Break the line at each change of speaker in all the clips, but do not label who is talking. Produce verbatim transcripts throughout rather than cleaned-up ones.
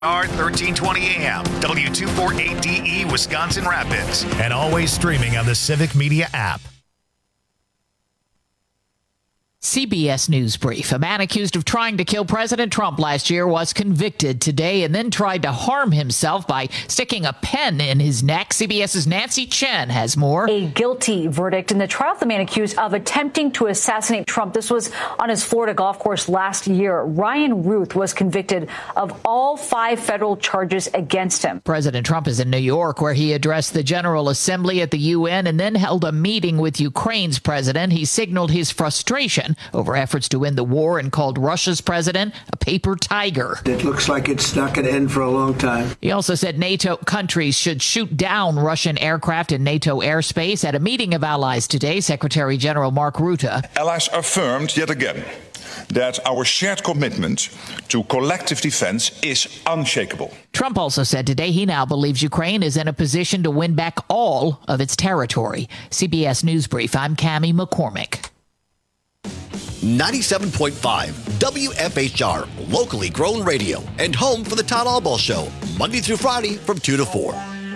R thirteen twenty A M, W two forty-eight D E, Wisconsin Rapids, and always streaming on the Civic Media app.
C B S News Brief. A man accused of trying to kill President Trump last year was convicted today and then tried to harm himself by sticking a pen in his neck. CBS's Nancy Chen has more.
A guilty verdict in the trial of the man accused of attempting to assassinate Trump. This was on his Florida golf course last year. Ryan Ruth was convicted of all five federal charges against him.
President Trump is in New York, where he addressed the General Assembly at the U N and then held a meeting with Ukraine's president. He signaled his frustration over efforts to end the war and called Russia's president a paper tiger.
It looks like it's not going to end for a long time.
He also said NATO countries should shoot down Russian aircraft in NATO airspace. At a meeting of allies today, Secretary General Mark Rutte.
Allies affirmed yet again that our shared commitment to collective defense is unshakable.
Trump also said today he now believes Ukraine is in a position to win back all of its territory. C B S News Brief, I'm Cammie McCormick.
ninety-seven point five W F H R, locally grown radio, and home for the Todd Albaugh Show, Monday through Friday from two to four.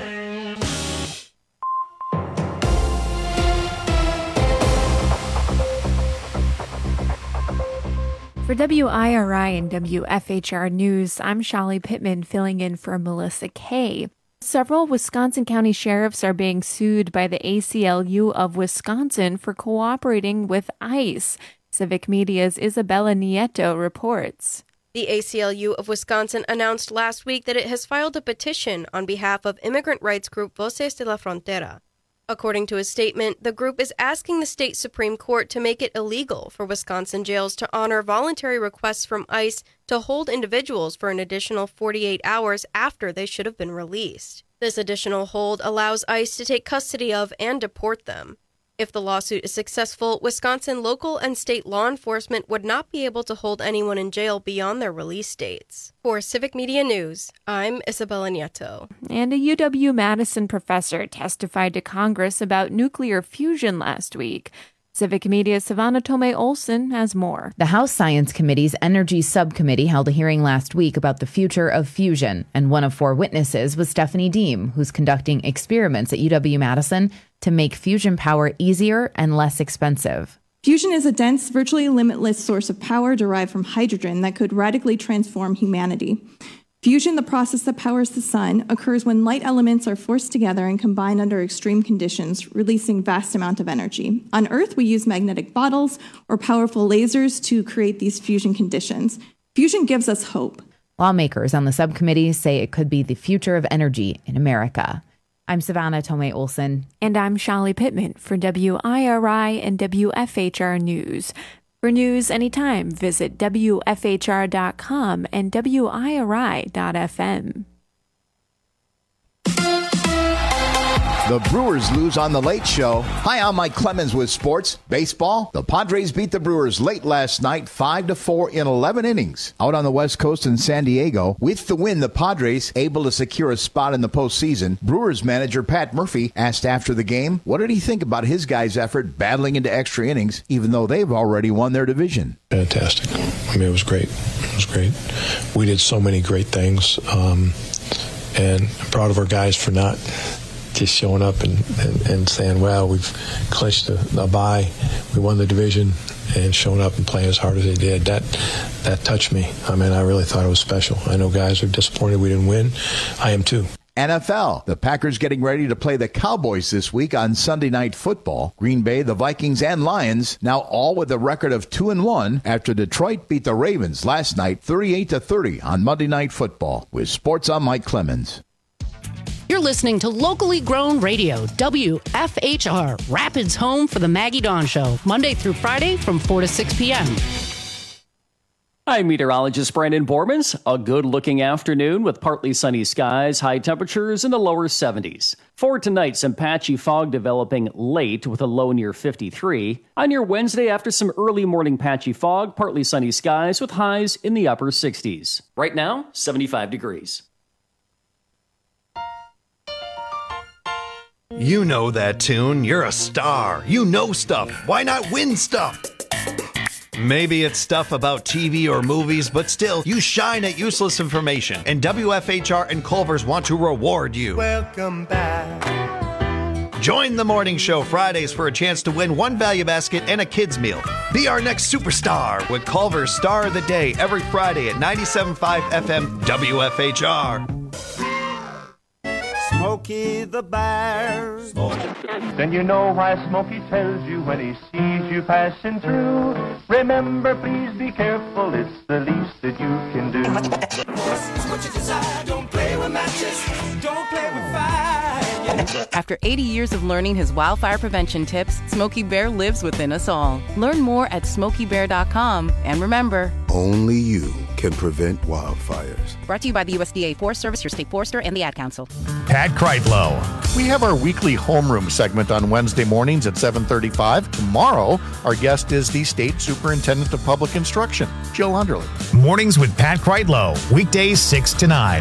For W I R I and W F H R News, I'm Shali Pittman filling in for Melissa Kay. Several Wisconsin County sheriffs are being sued by the A C L U of Wisconsin for cooperating with ICE. Civic Media's Isabella Nieto reports.
The A C L U of Wisconsin announced last week that it has filed a petition on behalf of immigrant rights group Voces de la Frontera. According to a statement, the group is asking the state Supreme Court to make it illegal for Wisconsin jails to honor voluntary requests from ICE to hold individuals for an additional forty-eight hours after they should have been released. This additional hold allows ICE to take custody of and deport them. If the lawsuit is successful, Wisconsin local and state law enforcement would not be able to hold anyone in jail beyond their release dates. For Civic Media News, I'm Isabella Nieto.
And a U W-Madison professor testified to Congress about nuclear fusion last week. Civic Media's Savannah Tomei-Olson has more.
The House Science Committee's Energy Subcommittee held a hearing last week about the future of fusion, and one of four witnesses was Stephanie Deem, who's conducting experiments at U W-Madison to make fusion power easier and less expensive.
Fusion is a dense, virtually limitless source of power derived from hydrogen that could radically transform humanity. Fusion, the process that powers the sun, occurs when light elements are forced together and combined under extreme conditions, releasing vast amounts of energy. On Earth, we use magnetic bottles or powerful lasers to create these fusion conditions. Fusion gives us hope.
Lawmakers on the subcommittee say it could be the future of energy in America. I'm Savannah Tomei-Olson.
And I'm Shali Pittman for W I R I and W F H R News. For news anytime, visit W F H R dot com and W I R I dot F M.
The Brewers lose on The Late Show. Hi, I'm Mike Clemens with sports. Baseball, the Padres beat the Brewers late last night, five to four in eleven innings. Out on the West Coast in San Diego, with the win, the Padres able to secure a spot in the postseason. Brewers manager Pat Murphy asked after the game, what did he think about his guys' effort battling into extra innings, even though they've already won their division?
Fantastic. I mean, it was great. It was great. We did so many great things, um, and I'm proud of our guys for not just showing up and, and, and saying, well, we've clinched a, a bye, we won the division, and showing up and playing as hard as they did. That that touched me. I mean, I really thought it was special. I know guys are disappointed we didn't win. I am too.
N F L. The Packers getting ready to play the Cowboys this week on Sunday Night Football. Green Bay, the Vikings, and Lions now all with a record of two and one after Detroit beat the Ravens last night thirty-eight to thirty on Monday Night Football. With sports, I'm Mike Clemens.
You're listening to locally grown radio, W F H R, Rapids home for the Maggie Dawn Show, Monday through Friday from four to six p.m.
I'm meteorologist Brandon Bormans. A good-looking afternoon with partly sunny skies, high temperatures in the lower seventies. For tonight, some patchy fog developing late with a low near fifty-three. On your Wednesday, after some early morning patchy fog, partly sunny skies with highs in the upper sixties. Right now, seventy-five degrees.
You know that tune. You're a star. You know stuff. Why not win stuff? Maybe it's stuff about T V or movies, but still, you shine at useless information. And W F H R and Culver's want to reward you.
Welcome back.
Join the morning show Fridays for a chance to win one value basket and a kid's meal. Be our next superstar with Culver's Star of the Day every Friday at ninety-seven point five F M W F H R.
Smokey the Bear.
Then you know why Smokey tells you when he sees you passing through. Remember, please be careful, it's the least that you can do.
What you desire, don't play with matches, don't play with fire.
After eighty years of learning his wildfire prevention tips, Smokey Bear lives within us all. Learn more at smokey bear dot com. And remember,
only you can prevent wildfires.
Brought to you by the U S D A Forest Service, your state forester, and the Ad Council.
Pat Kreitlow.
We have our weekly homeroom segment on Wednesday mornings at seven thirty-five. Tomorrow, our guest is the State Superintendent of Public Instruction, Jill Underley.
Mornings with Pat Kreitlow, weekdays six to nine.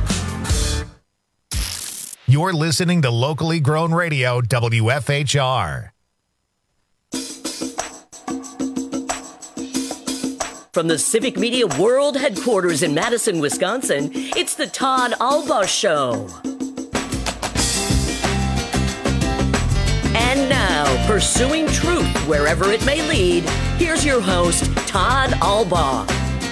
You're listening to locally grown radio, W F H R.
From the Civic Media World Headquarters in Madison, Wisconsin, it's the Todd Albaugh Show. And now, pursuing truth wherever it may lead, here's your host, Todd Albaugh.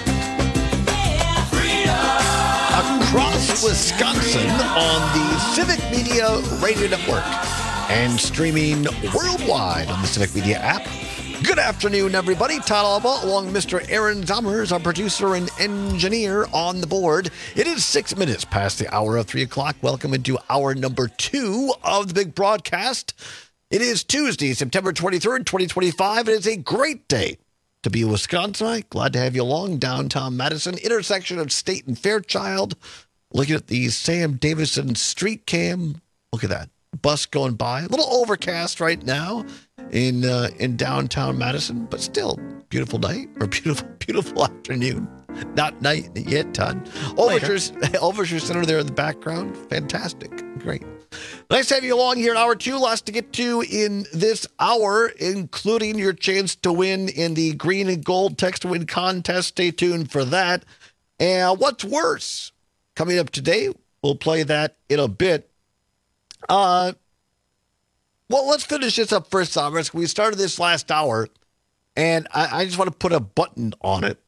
Across Wisconsin on the Civic Media Radio Network and streaming worldwide on the Civic Media app. Good afternoon, everybody. Todd Albaugh, along with Mister Aaron Zommers, our producer and engineer on the board. It is six minutes past the hour of three o'clock. Welcome into hour number two of the big broadcast. It is Tuesday, September twenty-third, twenty twenty-five. It is a great day to be a Wisconsinite. Glad to have you along. Downtown Madison, intersection of State and Fairchild. Looking at the Sam Davison street cam. Look at that. Bus going by. A little overcast right now in uh, in downtown Madison, but still beautiful night or beautiful beautiful afternoon. Not night yet, Todd. Overture, Overture Center there in the background. Fantastic. Great. Nice to have you along here in hour two. Lots to get to in this hour, including your chance to win in the green and gold text to win contest. Stay tuned for that. And what's worse? Coming up today, we'll play that in a bit. Uh, well, let's finish this up first, Thomas. We started this last hour, and I, I just want to put a button on it.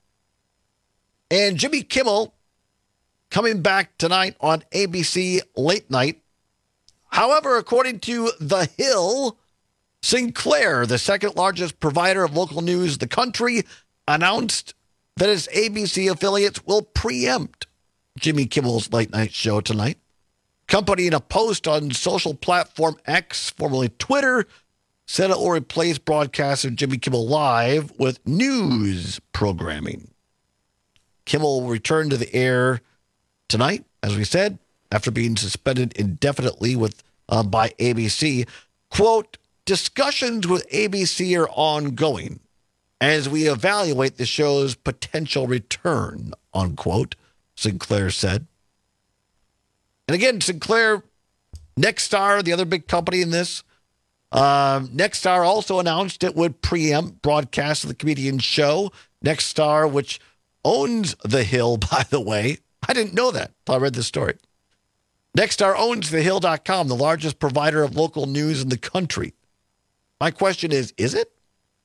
And Jimmy Kimmel coming back tonight on A B C Late Night. However, according to The Hill, Sinclair, the second largest provider of local news in the country, announced that its A B C affiliates will preempt Jimmy Kimmel's late night show tonight. Company in a post on social platform X, formerly Twitter, said it will replace broadcasts of Jimmy Kimmel Live with news programming. Kimmel will return to the air tonight, as we said, after being suspended indefinitely with uh, by A B C. Quote, discussions with A B C are ongoing as we evaluate the show's potential return, unquote, Sinclair said. And again, Sinclair, Nexstar, the other big company in this, uh, Nexstar also announced it would preempt broadcasts of the comedian's show. Nexstar, which owns The Hill, by the way. I didn't know that until I read this story. Nexstar owns the hill dot com, the largest provider of local news in the country. My question is, is it?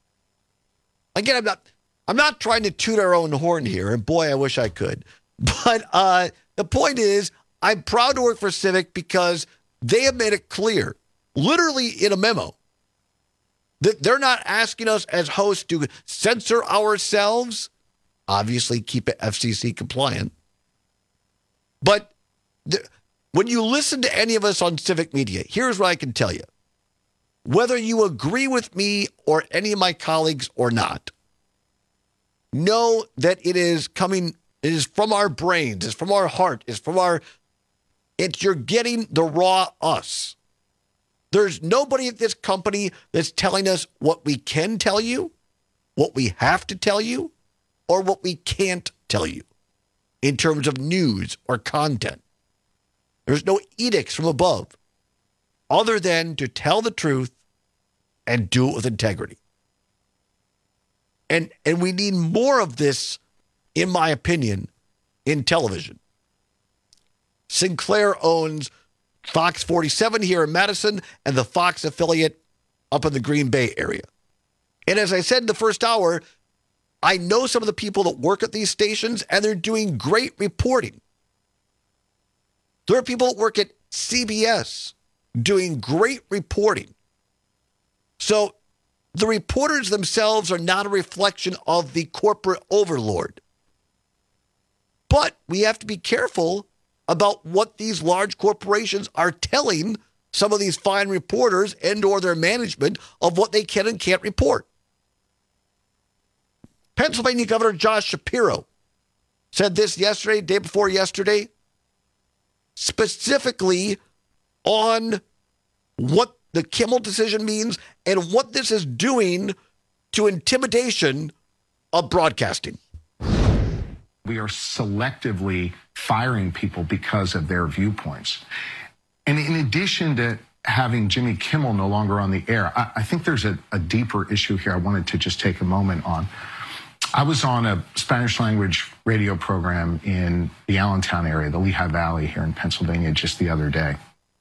Again, I'm not I'm not trying to toot our own horn here, and boy, I wish I could. But uh, the point is, I'm proud to work for Civic because they have made it clear, literally in a memo, that they're not asking us as hosts to censor ourselves, obviously keep it F C C compliant. But the, when you listen to any of us on Civic Media, here's what I can tell you. Whether you agree with me or any of my colleagues or not, know that it is coming, it is from our brains, it's from our heart, it's from our, it's you're getting the raw us. There's nobody at this company that's telling us what we can tell you, what we have to tell you, or what we can't tell you in terms of news or content. There's no edicts from above other than to tell the truth and do it with integrity. And and we need more of this, in my opinion, in television. Sinclair owns Fox forty-seven here in Madison and the Fox affiliate up in the Green Bay area. And as I said in the first hour, I know some of the people that work at these stations, and they're doing great reporting. There are people that work at C B S doing great reporting. So the reporters themselves are not a reflection of the corporate overlord. But we have to be careful about what these large corporations are telling some of these fine reporters and or their management of what they can and can't report. Pennsylvania Governor Josh Shapiro said this yesterday, day before yesterday, specifically on what the Kimmel decision means and what this is doing to intimidation of broadcasting.
We are selectively firing people because of their viewpoints. And in addition to having Jimmy Kimmel no longer on the air, I, I think there's a, a deeper issue here I wanted to just take a moment on. I was on a Spanish language radio program in the Allentown area, the Lehigh Valley here in Pennsylvania, just the other day.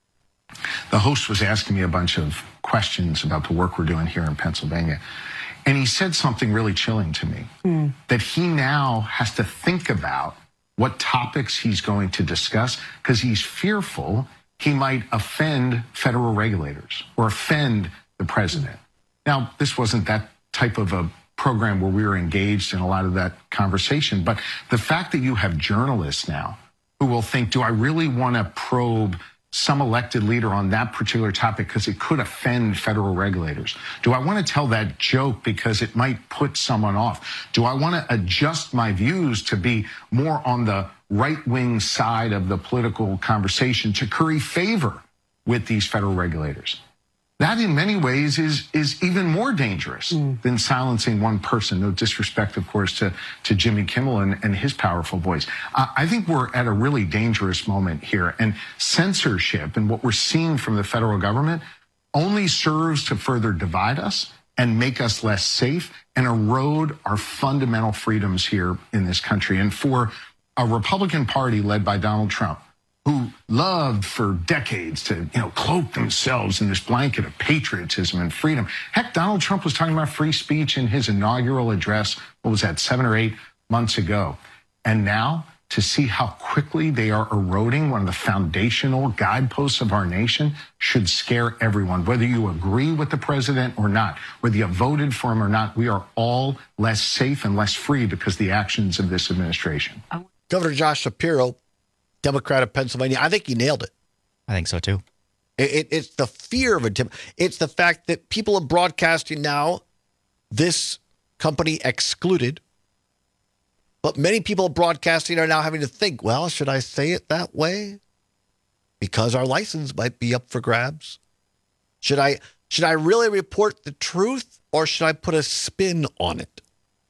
The host was asking me a bunch of questions about the work we're doing here in Pennsylvania. And he said something really chilling to me, mm. that he now has to think about what topics he's going to discuss because he's fearful he might offend federal regulators or offend the president. Now, this wasn't that type of a program where we were engaged in a lot of that conversation, but the fact that you have journalists now who will think, do I really want to probe some elected leader on that particular topic because it could offend federal regulators? Do I want to tell that joke because it might put someone off? Do I want to adjust my views to be more on the right-wing side of the political conversation to curry favor with these federal regulators? That in many ways is is even more dangerous mm. than silencing one person. No disrespect, of course, to, to Jimmy Kimmel and, and his powerful voice. Uh, I think we're at a really dangerous moment here. And censorship and what we're seeing from the federal government only serves to further divide us and make us less safe and erode our fundamental freedoms here in this country. And for a Republican Party led by Donald Trump, who loved for decades to, you know, cloak themselves in this blanket of patriotism and freedom. Heck, Donald Trump was talking about free speech in his inaugural address, what was that, seven or eight months ago. And now to see how quickly they are eroding one of the foundational guideposts of our nation should scare everyone. Whether you agree with the president or not, whether you voted for him or not, we are all less safe and less free because of the actions of this administration.
Governor Josh Shapiro, Democrat of Pennsylvania, I think he nailed it.
I think so, too.
It, it, it's the fear of it. It's the fact that people in broadcasting now, this company excluded, but many people in broadcasting are now having to think, well, should I say it that way? Because our license might be up for grabs. Should I, should I really report the truth, or should I put a spin on it?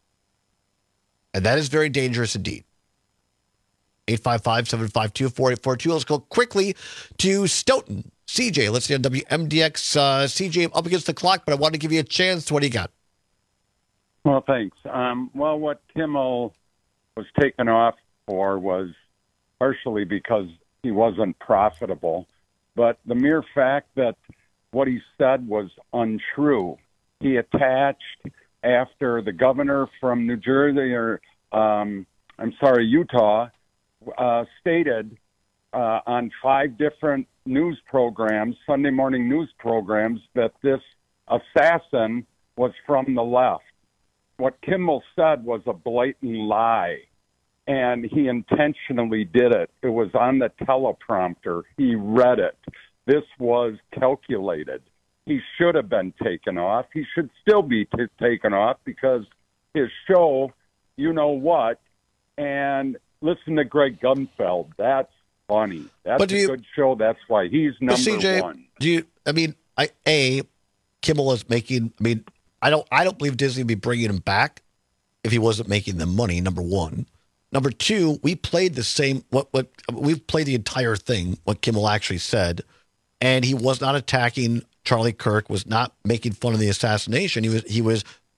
And that is very dangerous indeed. eight five five, seven five two, four eight four two. Let's go quickly to Stoughton. C J, let's see on W M D X. Uh, C J, up against the clock, but I wanted to give you a chance. What do you got?
Well, thanks. Um, well, what Kimmel was taken off for was partially because he wasn't profitable, but the mere fact that what he said was untrue. He attached after the governor from New Jersey, or um, I'm sorry, Utah, Uh, stated uh, on five different news programs, Sunday morning news programs, that this assassin was from the left. What Kimmel said was a blatant lie, and he intentionally did it. It was on the teleprompter. He read it. This was calculated. He should have been taken off. He should still be t- taken off because his show, you know what, and listen to Greg Gutfeld. That's funny. That's a you, good show. That's why he's number
C J,
one.
Do you? I mean, I a Kimmel is making. I mean, I don't. I don't believe Disney would be bringing him back if he wasn't making them money. Number one. Number two. We played the same. What? What? We've played the entire thing. What Kimmel actually said, and he was not attacking Charlie Kirk. Was not making fun of the assassination. He was. He was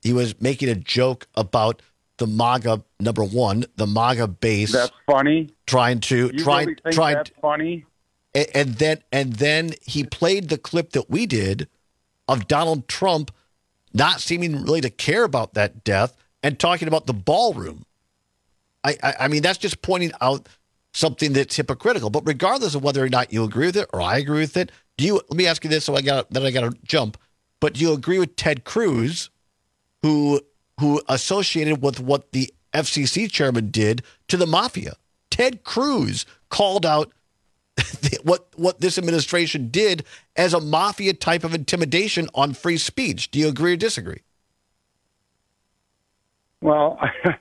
he was making a joke about the MAGA, number one, the MAGA base.
That's funny.
Trying to,
You
trying,
really think
trying,
that's funny?
And, and then, and then he played the clip that we did of Donald Trump not seeming really to care about that death and talking about the ballroom. I, I, I mean, that's just pointing out something that's hypocritical. But regardless of whether or not you agree with it or I agree with it, do you? Let me ask you this, so I got then I got to jump. But do you agree with Ted Cruz, who who associated with what the F C C chairman did to the mafia? Ted Cruz called out what what this administration did as a mafia type of intimidation on free speech. Do you agree or disagree?
Well,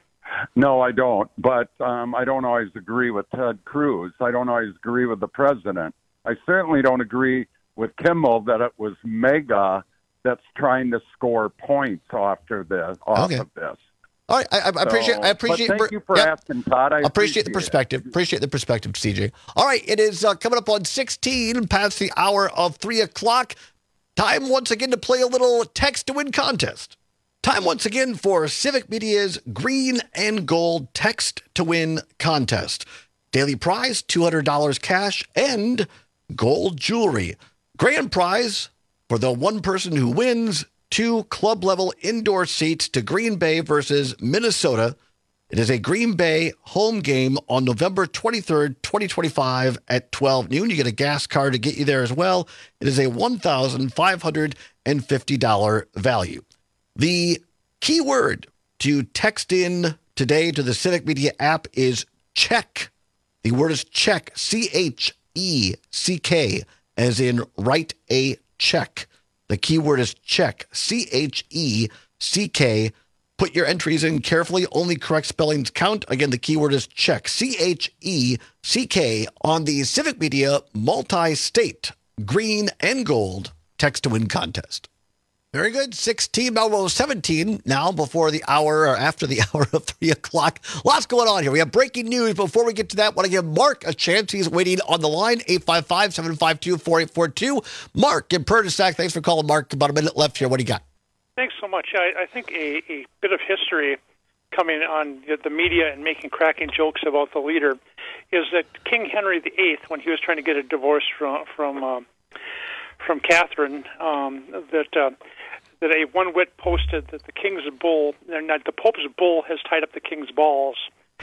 no, I don't. But um, I don't always agree with Ted Cruz. I don't always agree with the president. I certainly don't agree with Kimmel that it was MAGA that's trying to score points after this, off
Okay.
of this.
All right, I, I
So,
appreciate. I appreciate.
but thank you for
yeah.
asking, Todd. I
appreciate,
appreciate
the
it.
perspective. Appreciate the perspective, C J. All right, it is uh, coming up on sixteen past the hour of three o'clock. Time once again to play a little text to win contest. Time once again for Civic Media's Green and Gold Text to Win contest. Daily prize two hundred dollars cash and gold jewelry. Grand prize for the one person who wins two club level indoor seats to Green Bay versus Minnesota. It is a Green Bay home game on November twenty-third, twenty twenty-five at twelve noon. You get a gas card to get you there as well. It is a one thousand five hundred fifty dollars value. The key word to text in today to the Civic Media app is check. The word is check, C H E C K, as in write a check. The key word is check, C H E C K. Put your entries in carefully. Only correct spellings count. Again, the keyword is check, C H E C K, on the Civic Media multi-state green and gold text to win contest. Very good. sixteen, almost seventeen now before the hour or after the hour of three o'clock. Lots going on here. We have breaking news. Before we get to that, I want to give Mark a chance. He's waiting on the line, eight five five, seven five two, four eight four two. Mark in Perdisac. Thanks for calling, Mark. About a minute left here. What do you got?
Thanks so much. I, I think a, a bit of history coming on the media and making cracking jokes about the leader is that King Henry the Eighth, when he was trying to get a divorce from from uh, from Catherine, um, that uh, that a one wit posted that the king's bull, not the Pope's bull, has tied up the king's balls,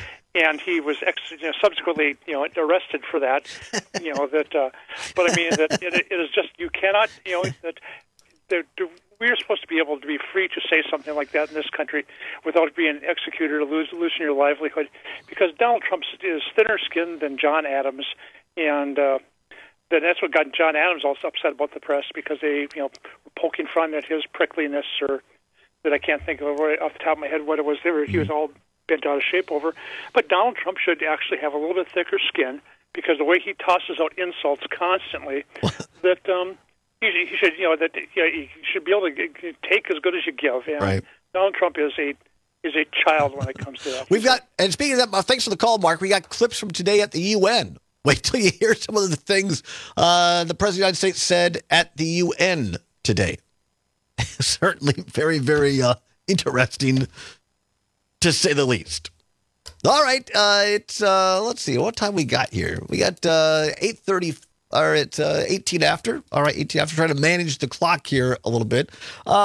and he was ex, you know, subsequently you know arrested for that. You know that, uh, but I mean that it, it is just you cannot you know that. They're, they're, we are supposed to be able to be free to say something like that in this country without being executed or lose, losing your livelihood, because Donald Trump is thinner skinned than John Adams, and uh, then that's what got John Adams also upset about the press, because they you know were poking fun at his prickliness, or that I can't think of right off the top of my head what it was. They were, he was all bent out of shape over. But Donald Trump should actually have a little bit thicker skin, because the way he tosses out insults constantly, that. Um, He, he should, you know, that you, know, you should be able to g- take as good as you give. And
right.
Donald Trump is a is a child when it comes to that.
We've got, and speaking of that, uh, thanks for the call, Mark. We got clips from today at the U N. Wait till you hear some of the things uh, the President of the United States said at the U N today. Certainly very, very uh, interesting, to say the least. All right, uh, it's uh, let's see what time we got here. We got uh, eight thirty. Or it's uh, eighteen after. All right, eighteen after. Trying to manage the clock here a little bit.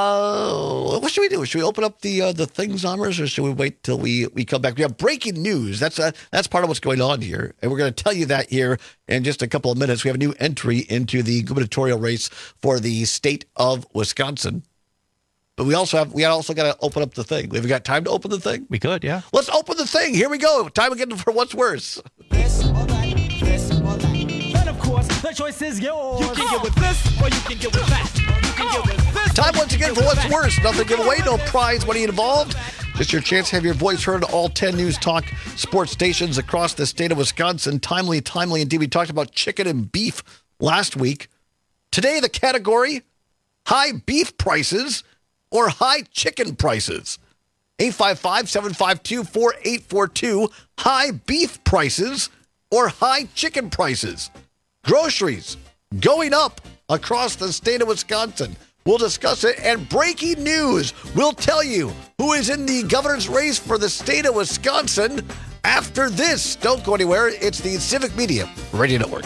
Uh, what should we do? Should we open up the uh, the things on us, or should we wait till we, we come back? We have breaking news. That's uh, that's part of what's going on here, and we're going to tell you that here in just a couple of minutes. We have a new entry into the gubernatorial race for the state of Wisconsin. But we also have we also got to open up the thing. We've got time to open the thing.
We could, yeah.
Let's open the thing. Here we go. Time again for what's worse.
This or that, this or that. And of course, the choice is yours. You can get with this, or you can get with that. You can get with this.
Time once again for what's worse. Nothing to give away, no prize money involved. Just your chance to have your voice heard on all ten News Talk sports stations across the state of Wisconsin. Timely, timely indeed. We talked about chicken and beef last week. Today, the category, high beef prices or high chicken prices. eight five five, seven five two, four eight four two. High beef prices or high chicken prices. Groceries going up across the state of Wisconsin. We'll discuss it. And breaking news, we'll tell you who is in the governor's race for the state of Wisconsin after this. Don't go anywhere. It's the Civic Media Radio Network.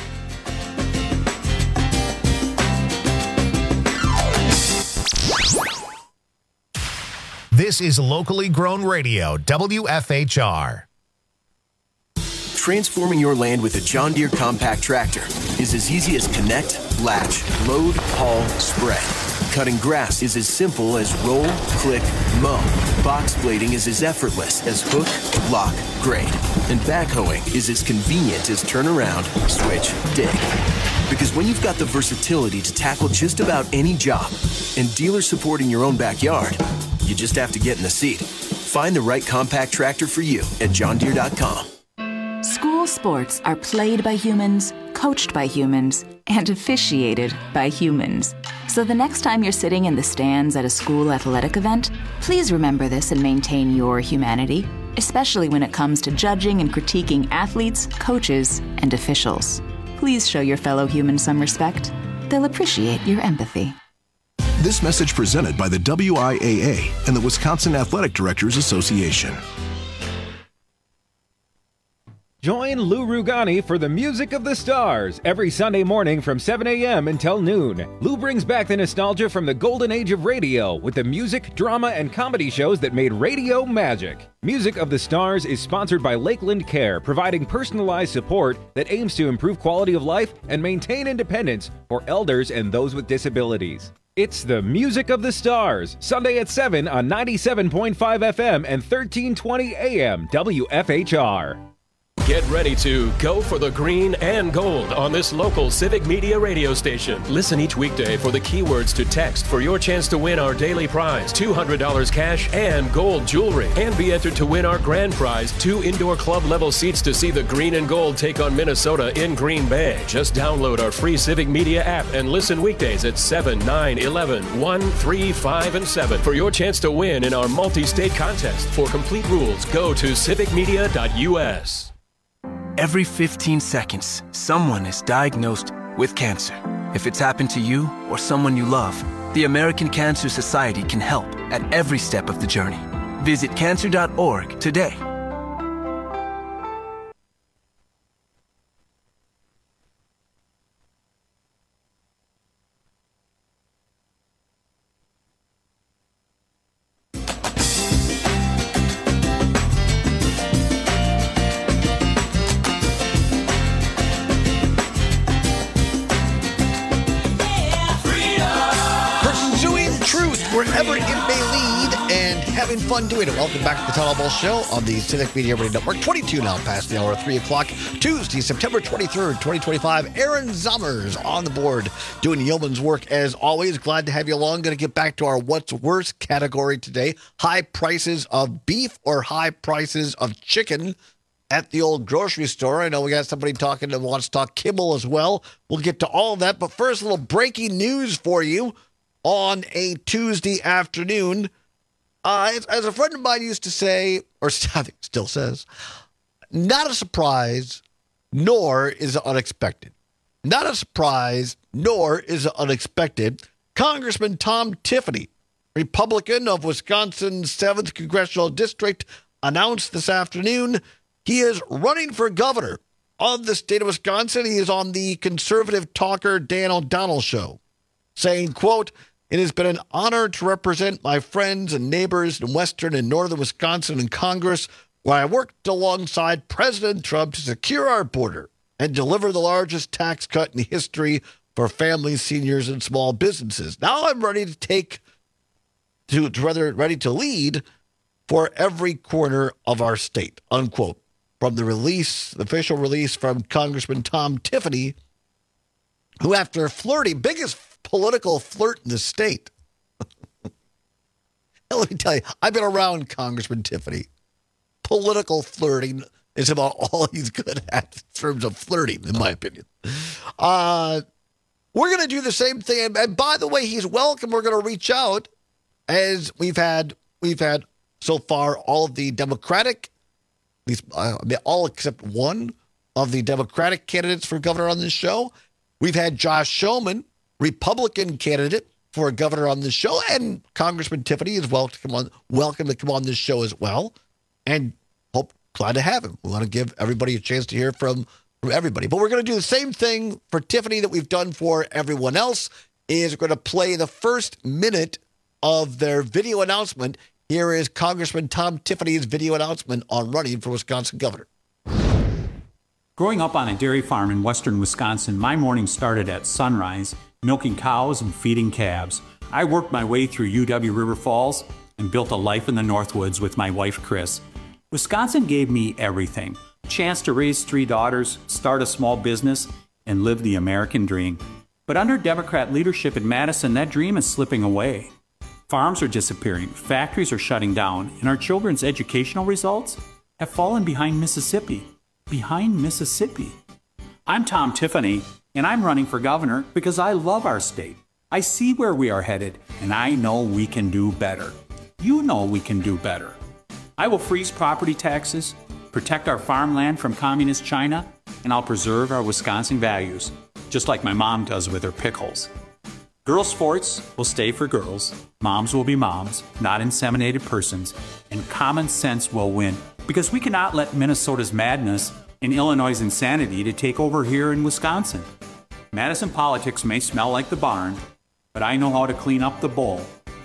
This is locally grown radio, W F H R.
Transforming your land with a John Deere compact tractor is as easy as connect, latch, load, haul, spread. Cutting grass is as simple as roll, click, mow. Box blading is as effortless as hook, lock, grade. And backhoeing is as convenient as turn around, switch, dig. Because when you've got the versatility to tackle just about any job and dealer support in your own backyard, you just have to get in the seat. Find the right compact tractor for you at john deere dot com.
School sports are played by humans, coached by humans, and officiated by humans. So the next time you're sitting in the stands at a school athletic event, please remember this and maintain your humanity, especially when it comes to judging and critiquing athletes, coaches, and officials. Please show your fellow humans some respect. They'll appreciate your empathy.
This message presented by the W I A A and the Wisconsin Athletic Directors Association.
Join Lou Rugani for the Music of the Stars every Sunday morning from seven a.m. until noon. Lou brings back the nostalgia from the golden age of radio with the music, drama, and comedy shows that made radio magic. Music of the Stars is sponsored by Lakeland Care, providing personalized support that aims to improve quality of life and maintain independence for elders and those with disabilities. It's the Music of the Stars, Sunday at seven on ninety-seven point five F M and thirteen twenty A M W F H R.
Get ready to go for the green and gold on this local Civic Media radio station. Listen each weekday for the keywords to text for your chance to win our daily prize, two hundred dollars cash and gold jewelry. And be entered to win our grand prize, two indoor club level seats to see the green and gold take on Minnesota in Green Bay. Just download our free Civic Media app and listen weekdays at seven, nine, eleven, one, three, five, and seven for your chance to win in our multi-state contest. For complete rules, go to civic media dot U S.
Every fifteen seconds, someone is diagnosed with cancer. If it's happened to you or someone you love, the American Cancer Society can help at every step of the journey. Visit cancer dot org today.
Wherever it may lead, and having fun doing it. Welcome back to the Todd Ball Show on the Civic Media Radio Network. twenty-two now past the hour of three o'clock. Tuesday, September twenty-third, twenty twenty-five. Aaron Zommers on the board doing yeoman's work as always. Glad to have you along. Going to get back to our what's worse category today. High prices of beef or high prices of chicken at the old grocery store. I know we got somebody talking that wants to talk kibble as well. We'll get to all of that. But first, a little breaking news for you. On a Tuesday afternoon, uh, as, as a friend of mine used to say, or I think still says, not a surprise, nor is it unexpected. Not a surprise, nor is it unexpected. Congressman Tom Tiffany, Republican of Wisconsin's seventh Congressional District, announced this afternoon he is running for governor of the state of Wisconsin. He is on the conservative talker Dan O'Donnell show, saying, quote, "It has been an honor to represent my friends and neighbors in western and northern Wisconsin in Congress, where I worked alongside President Trump to secure our border and deliver the largest tax cut in history for families, seniors, and small businesses. Now I'm ready to take, to, to rather ready to lead for every corner of our state," unquote. From the release, the official release from Congressman Tom Tiffany, who after flirting, biggest political flirt in the state. Let me tell you, I've been around Congressman Tiffany. Political flirting is about all he's good at in terms of flirting, in my opinion. Uh, we're going to do the same thing. And by the way, he's welcome. We're going to reach out, as we've had, we've had so far all of the Democratic, at least uh, all except one of the Democratic candidates for governor on this show. We've had Josh Schoeman, Republican candidate for a governor on this show, and Congressman Tiffany is welcome to come on, welcome to come on this show as well, and hope glad to have him. We want to give everybody a chance to hear from, from everybody. But we're going to do the same thing for Tiffany that we've done for everyone else, is we're going to play the first minute of their video announcement. Here is Congressman Tom Tiffany's video announcement on running for Wisconsin governor.
Growing up on a dairy farm in western Wisconsin, my morning started at sunrise, milking cows and feeding calves. I worked my way through U W River Falls and built a life in the Northwoods with my wife, Chris. Wisconsin gave me everything. A chance to raise three daughters, start a small business, and live the American dream. But under Democrat leadership in Madison, that dream is slipping away. Farms are disappearing, factories are shutting down, and our children's educational results have fallen behind Mississippi. Behind Mississippi. I'm Tom Tiffany, and I'm running for governor because I love our state. I see where we are headed, and I know we can do better. You know we can do better. I will freeze property taxes, protect our farmland from communist China, and I'll preserve our Wisconsin values, just like my mom does with her pickles. Girls' sports will stay for girls, moms will be moms, not inseminated persons, and common sense will win, because we cannot let Minnesota's madness and Illinois' insanity to take over here in Wisconsin. Madison politics may smell like the barn, but I know how to clean up the bowl.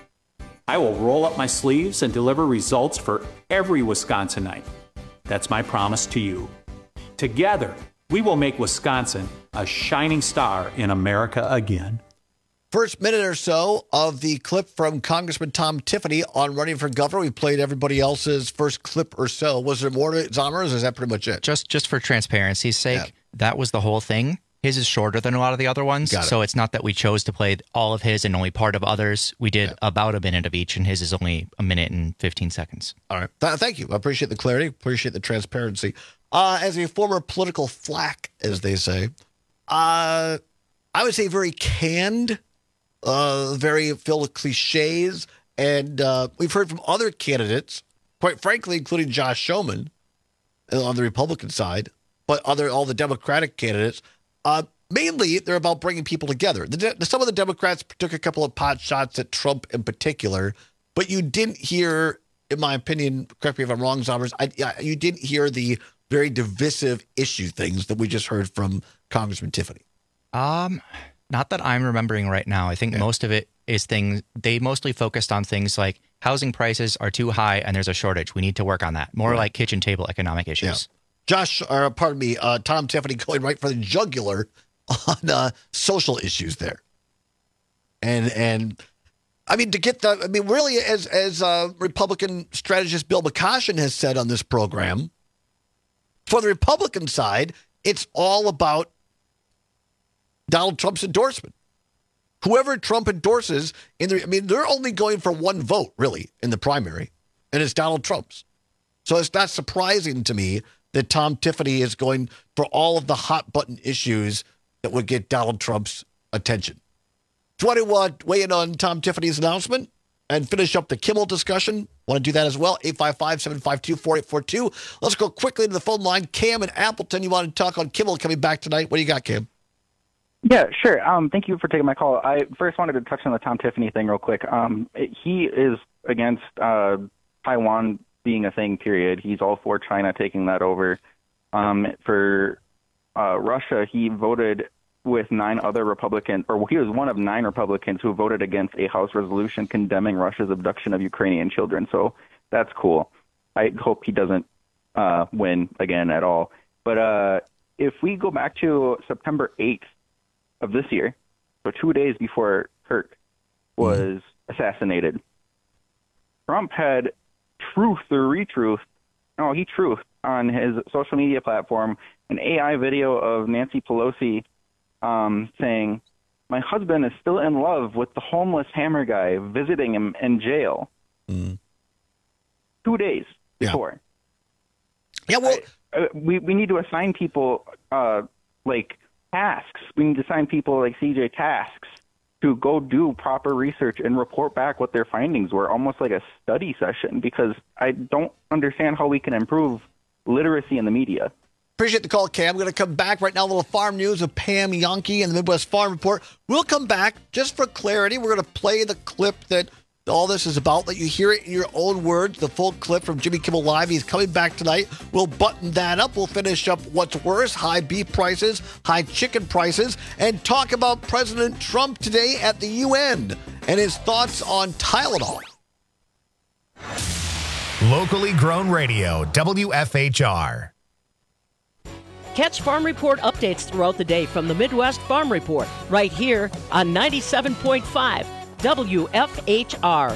I will roll up my sleeves and deliver results for every Wisconsinite. That's my promise to you. Together, we will make Wisconsin a shining star in America again.
First minute or so of the clip from Congressman Tom Tiffany on running for governor. We played everybody else's first clip or so. Was there more to Zommers, or is that pretty much it?
Just just for transparency's sake, yeah. That was the whole thing. His is shorter than a lot of the other ones, it. so it's not that we chose to play all of his and only part of others. We did yeah. about a minute of each, and his is only a minute and fifteen seconds.
All right. Th- thank you. I appreciate the clarity. Appreciate the transparency. Uh, as a former political flack, as they say, uh, I would say very canned. Uh, very filled with cliches, and uh, we've heard from other candidates, quite frankly, including Josh Schoeman on the Republican side, but other all the Democratic candidates. Uh, mainly, they're about bringing people together. The de- some of the Democrats took a couple of pot shots at Trump in particular, but you didn't hear, in my opinion, correct me if I'm wrong, Zommers, I, I, you didn't hear the very divisive issue things that we just heard from Congressman Tiffany.
Um. Not that I'm remembering right now. I think yeah. most of it is things, they mostly focused on things like housing prices are too high and there's a shortage. We need to work on that. More right. like kitchen table economic issues.
Yeah. Josh, or pardon me, uh, Tom Tiffany going right for the jugular on uh, social issues there. And, and I mean, to get the, I mean, really, as, as uh, Republican strategist Bill McCoshen has said on this program, for the Republican side, it's all about Donald Trump's endorsement. Whoever Trump endorses, in the, I mean, they're only going for one vote, really, in the primary, and it's Donald Trump's. So it's not surprising to me that Tom Tiffany is going for all of the hot-button issues that would get Donald Trump's attention. Do you want to uh, weigh in on Tom Tiffany's announcement and finish up the Kimmel discussion? Want to do that as well? eight five five, seven five two, four eight four two. Let's go quickly to the phone line. Cam in Appleton, you want to talk on Kimmel coming back tonight. What do you got, Cam?
Yeah, sure. Um, thank you for taking my call. I first wanted to touch on the Tom Tiffany thing real quick. Um, it, he is against uh, Taiwan being a thing, period. He's all for China taking that over. Um, for uh, Russia, he voted with nine other Republicans, or he was one of nine Republicans who voted against a House resolution condemning Russia's abduction of Ukrainian children. So that's cool. I hope he doesn't uh, win again at all. But uh, if we go back to September eighth, of this year, so two days before Kirk was mm-hmm. assassinated, Trump had truth or retruth, no, he truthed on his social media platform an A I video of Nancy Pelosi um, saying, "My husband is still in love with the homeless hammer guy visiting him in jail." Mm. Two days before.
Yeah, yeah well,
I, uh, we we need to assign people uh, like. tasks. We need to assign people like C J tasks to go do proper research and report back what their findings were, almost like a study session, because I don't understand how we can improve literacy in the media.
Appreciate the call, Kay. I'm going to come back right now. A little farm news with Pam Yonke and the Midwest Farm Report. We'll come back just for clarity. We're going to play the clip that all this is about, let you hear it in your own words, the full clip from Jimmy Kimmel Live. He's coming back tonight. We'll button that up. We'll finish up what's worse, high beef prices, high chicken prices, and talk about President Trump today at the U N and his thoughts on Tylenol.
Locally grown radio, W F H R.
Catch Farm Report updates throughout the day from the Midwest Farm Report, right here on ninety-seven point five W F H R.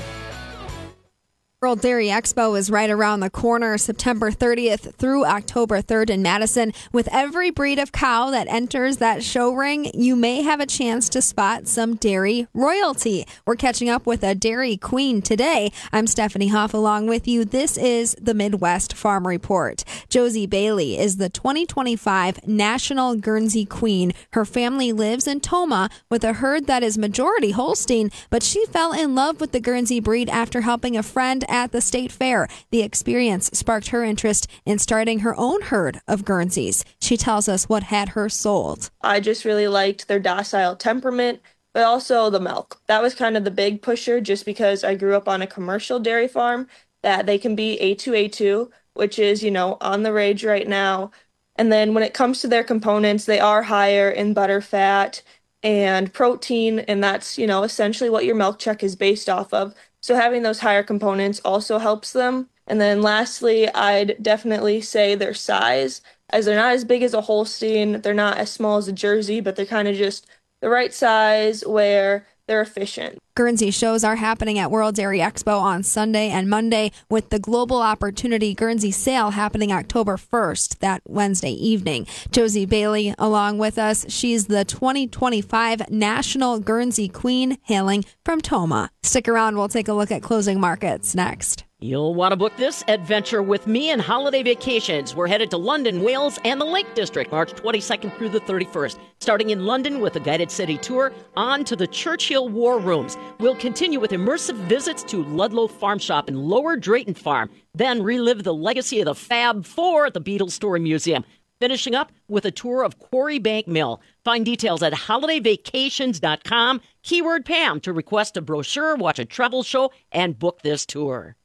World Dairy Expo is right around the corner, September thirtieth through October third in Madison. With every breed of cow that enters that show ring, you may have a chance to spot some dairy royalty. We're catching up with a dairy queen today. I'm Stephanie Hoff along with you. This is the Midwest Farm Report. Josie Bailey is the twenty twenty-five National Guernsey Queen. Her family lives in Tomah with a herd that is majority Holstein, but she fell in love with the Guernsey breed after helping a friend at the state fair. The experience sparked her interest in starting her own herd of Guernseys. She tells us what had her sold.
I just really liked their docile temperament, but also the milk. That was kind of the big pusher, just because I grew up on a commercial dairy farm, that they can be A two A two, which is, you know, on the rage right now. And then when it comes to their components, they are higher in butter, fat, and protein, and that's, you know, essentially what your milk check is based off of. So having those higher components also helps them. And then lastly, I'd definitely say their size, as they're not as big as a Holstein, they're not as small as a Jersey, but they're kind of just the right size where they're efficient.
Guernsey shows are happening at World Dairy Expo on Sunday and Monday, with the Global Opportunity Guernsey Sale happening October first, that Wednesday evening. Josie Bailey along with us. She's the twenty twenty-five National Guernsey Queen, hailing from Tomah. Stick around. We'll take a look at closing markets next.
You'll want to book this adventure with me and holiday vacations. We're headed to London, Wales, and the Lake District, March twenty-second through the thirty-first. Starting in London with a guided city tour, on to the Churchill War Rooms. We'll continue with immersive visits to Ludlow Farm Shop and Lower Drayton Farm. Then relive the legacy of the Fab Four at the Beatles Story Museum. Finishing up with a tour of Quarry Bank Mill. Find details at holiday vacations dot com. Keyword Pam to request a brochure, watch a travel show, and book this tour.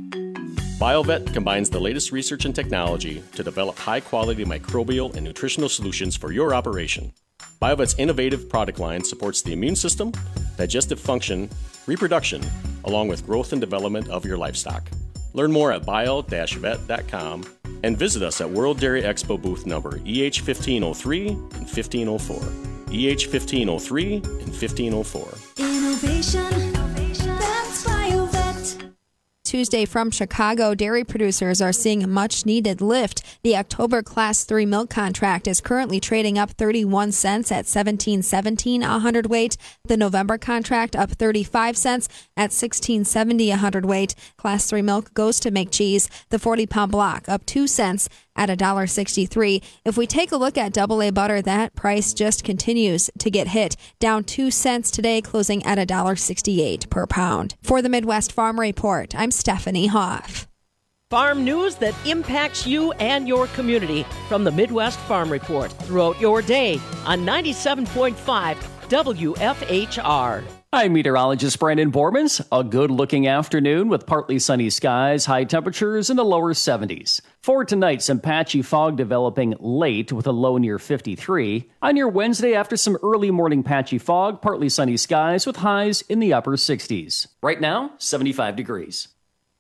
BioVet combines the latest research and technology to develop high-quality microbial and nutritional solutions for your operation. BioVet's innovative product line supports the immune system, digestive function, reproduction, along with growth and development of your livestock. Learn more at bio dash vet dot com and visit us at World Dairy Expo booth number E H fifteen oh three and fifteen oh four. E H fifteen oh three and fifteen oh four.
Innovation, that's BioVet. Tuesday from Chicago, dairy producers are seeing much needed lift. The October Class three milk contract is currently trading up thirty-one cents at seventeen seventeen a hundredweight. The November contract up thirty-five cents at sixteen seventy a hundredweight. Class three milk goes to make cheese. The forty pound block up two cents at one dollar sixty-three. If we take a look at double A butter, that price just continues to get hit. Down two cents today, closing at one dollar sixty-eight per pound. For the Midwest Farm Report, I'm Stephanie Hoff.
Farm news that impacts you and your community from the Midwest Farm Report throughout your day on ninety-seven point five W F H R.
I'm meteorologist Brandon Bormans. A good-looking afternoon with partly sunny skies, high temperatures in the lower seventies. For tonight, some patchy fog developing late with a low near fifty-three. On your Wednesday, after some early morning patchy fog, partly sunny skies with highs in the upper sixties. Right now, seventy-five degrees.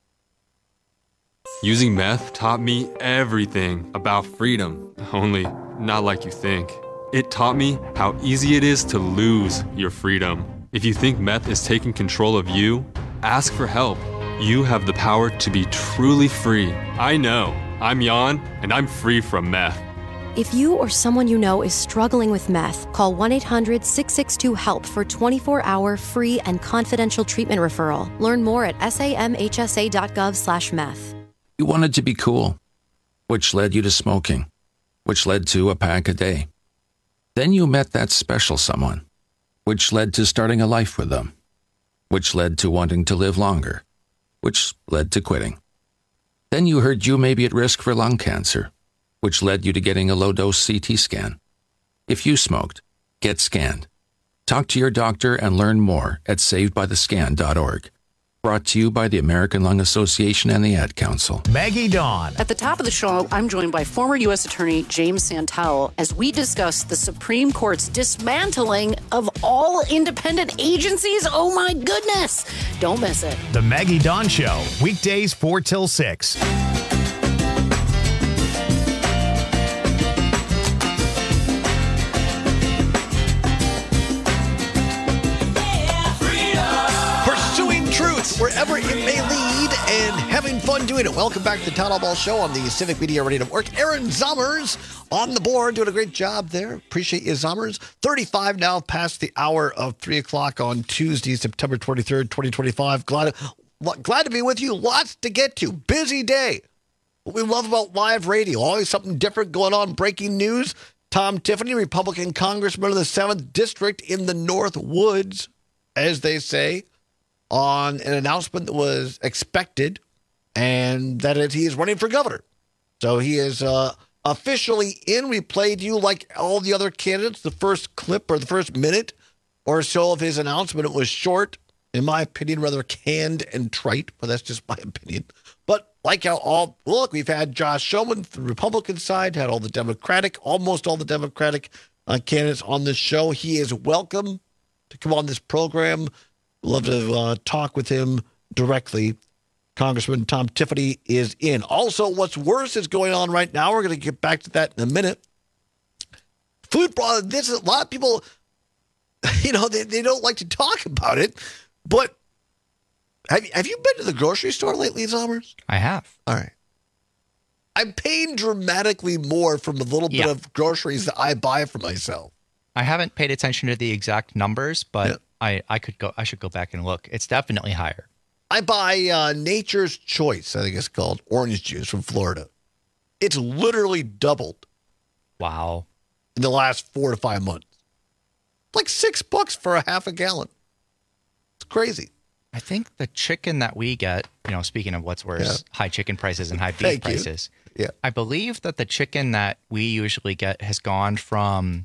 Using meth taught me everything about freedom, only not like you think. It taught me how easy it is to lose your freedom. If you think meth is taking control of you, ask for help. You have the power to be truly free. I know. I'm Jan, and I'm free from meth.
If you or someone you know is struggling with meth, call one eight hundred six six two HELP for twenty-four hour free and confidential treatment referral. Learn more at samhsa dot gov slash meth.
You wanted to be cool, which led you to smoking, which led to a pack a day. Then you met that special someone, which led to starting a life with them, which led to wanting to live longer, which led to quitting. Then you heard you may be at risk for lung cancer, which led you to getting a low-dose C T scan. If you smoked, get scanned. Talk to your doctor and learn more at saved by the scan dot org. Brought to you by the American Lung Association and the Ad Council.
Maggie Dawn.
At the top of the show, I'm joined by former U S Attorney James Santel as we discuss the Supreme Court's dismantling of all independent agencies. Oh my goodness. Don't miss it.
The Maggie Dawn Show, weekdays four till six.
Wherever it may lead and having fun doing it. Welcome back to the Town Hall Ball Show on the Civic Media Radio Network. Aaron Zommers on the board doing a great job there. Appreciate you, Zommers. thirty-five now past the hour of three o'clock on Tuesday, September twenty-third, twenty twenty-five. Glad, glad to be with you. Lots to get to. Busy day. What we love about live radio. Always something different going on. Breaking news. Tom Tiffany, Republican congressman of the seventh District in the North Woods, as they say, on an announcement that was expected, and that is he is running for governor. So he is uh, officially in. We played you, like all the other candidates, the first clip or the first minute or so of his announcement. It was short, in my opinion, rather canned and trite, but that's just my opinion. But like how all, look, we've had Josh Showman, the Republican side, had all the Democratic, almost all the Democratic uh, candidates on this show. He is welcome to come on this program. Love to uh, talk with him directly. Congressman Tom Tiffany is in. Also, what's worse is going on right now. We're going to get back to that in a minute. Food product. This is a lot of people, you know, they, they don't like to talk about it. But have you, have you been to the grocery store lately, Zommers?
I have.
All right. I'm paying dramatically more from the little
Yeah.
bit of groceries that I buy for myself.
I haven't paid attention to the exact numbers, but
Yeah.
I, I could go. I should go back and look. It's definitely higher.
I buy uh, Nature's Choice, I think it's called, orange juice from Florida. It's literally doubled.
Wow.
In the last four to five months. Like six bucks for a half a gallon. It's crazy.
I think the chicken that we get, you know, speaking of what's worse,
Yeah.
high chicken prices and high beef
Thank you.
prices.
Yeah.
I believe that the chicken that we usually get has gone from,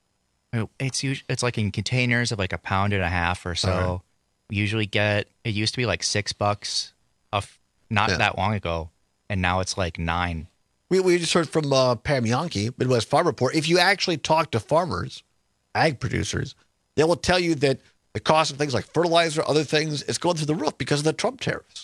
it's usually, it's like in containers of like a pound and a half or so.
All right.
We usually get, it used to be like six bucks of not
Yeah.
that long ago. And now it's like nine.
We, we just heard from uh, Pam Yonke, Midwest Farm Report. If you actually talk to farmers, ag producers, they will tell you that the cost of things like fertilizer, other things, is going through the roof because of the Trump tariffs.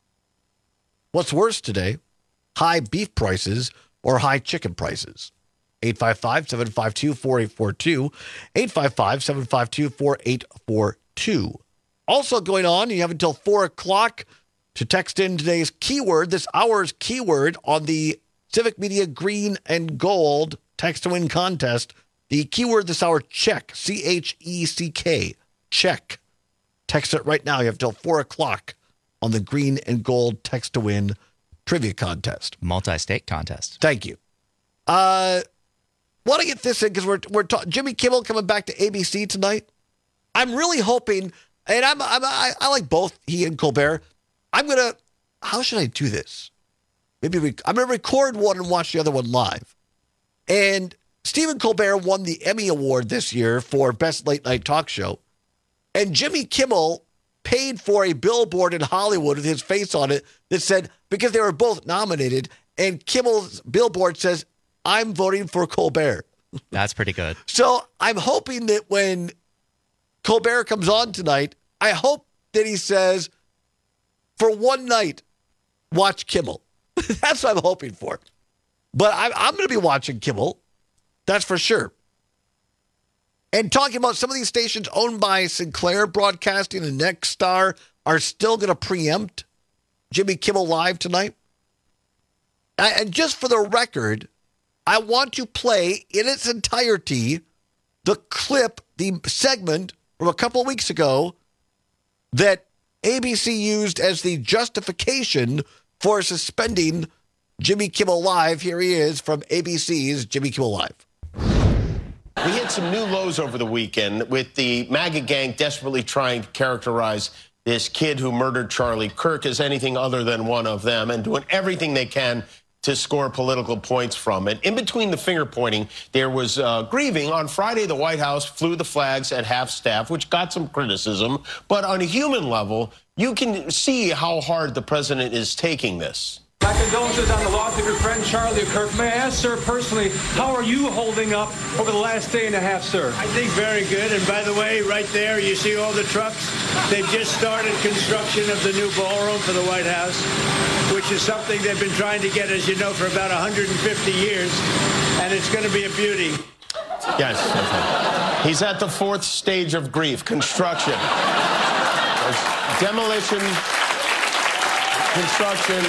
What's worse today, high beef prices or high chicken prices? eight five five, seven five two, four eight four two, eight five five, seven five two, four eight four two. Also going on, you have until four o'clock to text in today's keyword, this hour's keyword on the Civic Media Green and Gold Text to Win contest. The keyword this hour, check, C H E C K, check. Text it right now. You have until four o'clock on the Green and Gold Text to Win trivia contest.
Multi-state contest.
Thank you. Uh, want to get this in because we're we're ta- Jimmy Kimmel coming back to A B C tonight. I'm really hoping, and I'm, I'm I, I like both he and Colbert. I'm gonna. How should I do this? Maybe we, I'm gonna record one and watch the other one live. And Stephen Colbert won the Emmy Award this year for Best Late Night Talk Show, and Jimmy Kimmel paid for a billboard in Hollywood with his face on it that said, because they were both nominated, and Kimmel's billboard says, "I'm voting for Colbert."
That's pretty good.
So I'm hoping that when Colbert comes on tonight, I hope that he says, for one night, watch Kimmel. That's what I'm hoping for. But I'm, I'm going to be watching Kimmel. That's for sure. And talking about some of these stations owned by Sinclair Broadcasting and Nexstar are still going to preempt Jimmy Kimmel Live tonight. And just for the record, I want to play in its entirety the clip, the segment from a couple of weeks ago that A B C used as the justification for suspending Jimmy Kimmel Live. Here he is from A B C's Jimmy Kimmel Live.
We hit some new lows over the weekend with the MAGA gang desperately trying to characterize this kid who murdered Charlie Kirk as anything other than one of them and doing everything they can to score political points from it. In between the finger pointing, there was uh, grieving. On Friday, the White House flew the flags at half-staff, which got some criticism. But on a human level, you can see how hard the president is taking this.
My condolences on the loss of your friend Charlie Kirk. May I ask, sir, personally, how are you holding up over the last day and a half, sir?
I think very good. And by the way, right there, you see all the trucks? They've just started construction of the new ballroom for the White House, which is something they've been trying to get, as you know, for about one hundred fifty years. And it's going to be a beauty.
Yes. He's at the fourth stage of grief, construction. There's demolition, construction.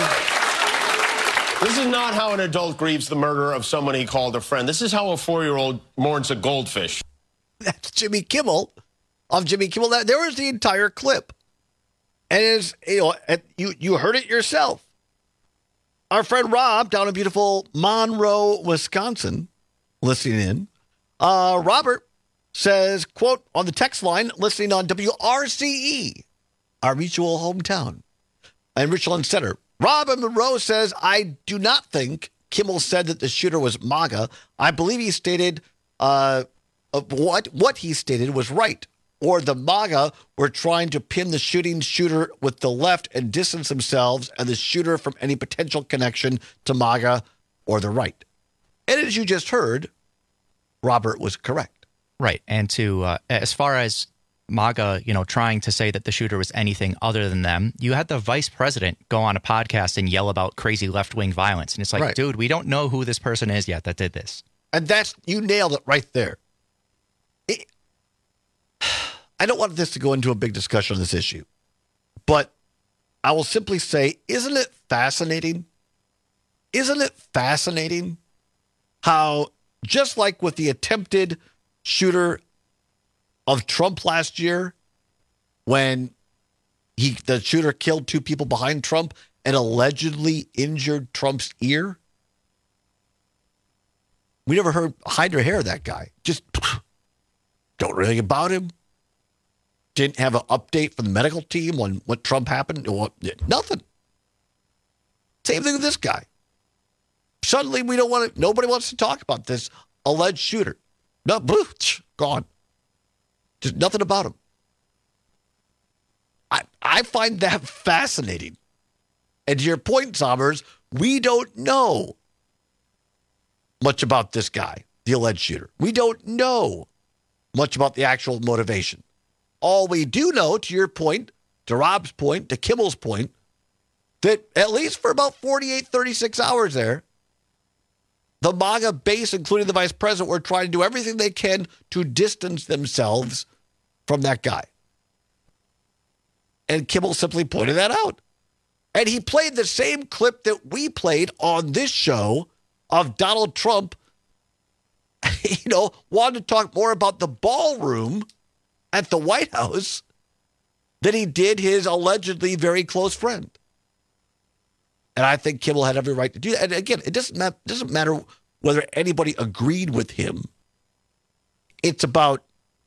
This is not how an adult grieves the murder of someone he called a friend. This is how a four-year-old mourns a goldfish.
That's Jimmy Kimmel. Of Jimmy Kimmel. That there was the entire clip. And as you know, you, you heard it yourself. Our friend Rob down in beautiful Monroe, Wisconsin, listening in. Uh, Robert says, quote, on the text line, listening on W R C E, our mutual hometown, and Richland Center. Rob in Monroe says, I do not think Kimmel said that the shooter was MAGA. I believe he stated uh, what what he stated was right. Or the MAGA were trying to pin the shooting shooter with the left and distance themselves and the shooter from any potential connection to MAGA or the right. And as you just heard, Robert was correct.
Right. And to uh, as far as MAGA, you know, trying to say that the shooter was anything other than them, you had the vice president go on a podcast and yell about crazy left-wing violence. And it's like, right. Dude, we don't know who this person is yet that did this.
And that's, you nailed it right there. It, I don't want this to go into a big discussion on this issue, but I will simply say, isn't it fascinating? Isn't it fascinating how, just like with the attempted shooter of Trump last year, when he the shooter killed two people behind Trump and allegedly injured Trump's ear, we never heard hide or hair of that guy. Just don't know anything about him. Didn't have an update from the medical team on what Trump happened. Nothing. Same thing with this guy. Suddenly, we don't want to. Nobody wants to talk about this alleged shooter. No, gone. Just nothing about him. I I find that fascinating. And to your point, Zombers, we don't know much about this guy, the alleged shooter. We don't know much about the actual motivation. All we do know, to your point, to Rob's point, to Kimmel's point, that at least for about forty-eight, thirty-six hours there, the MAGA base, including the vice president, were trying to do everything they can to distance themselves from that guy. And Kimmel simply pointed that out. And he played the same clip that we played on this show of Donald Trump, you know, wanted to talk more about the ballroom at the White House than he did his allegedly very close friend. And I think Kimmel had every right to do that. And again, it doesn't matter, doesn't matter whether anybody agreed with him. It's about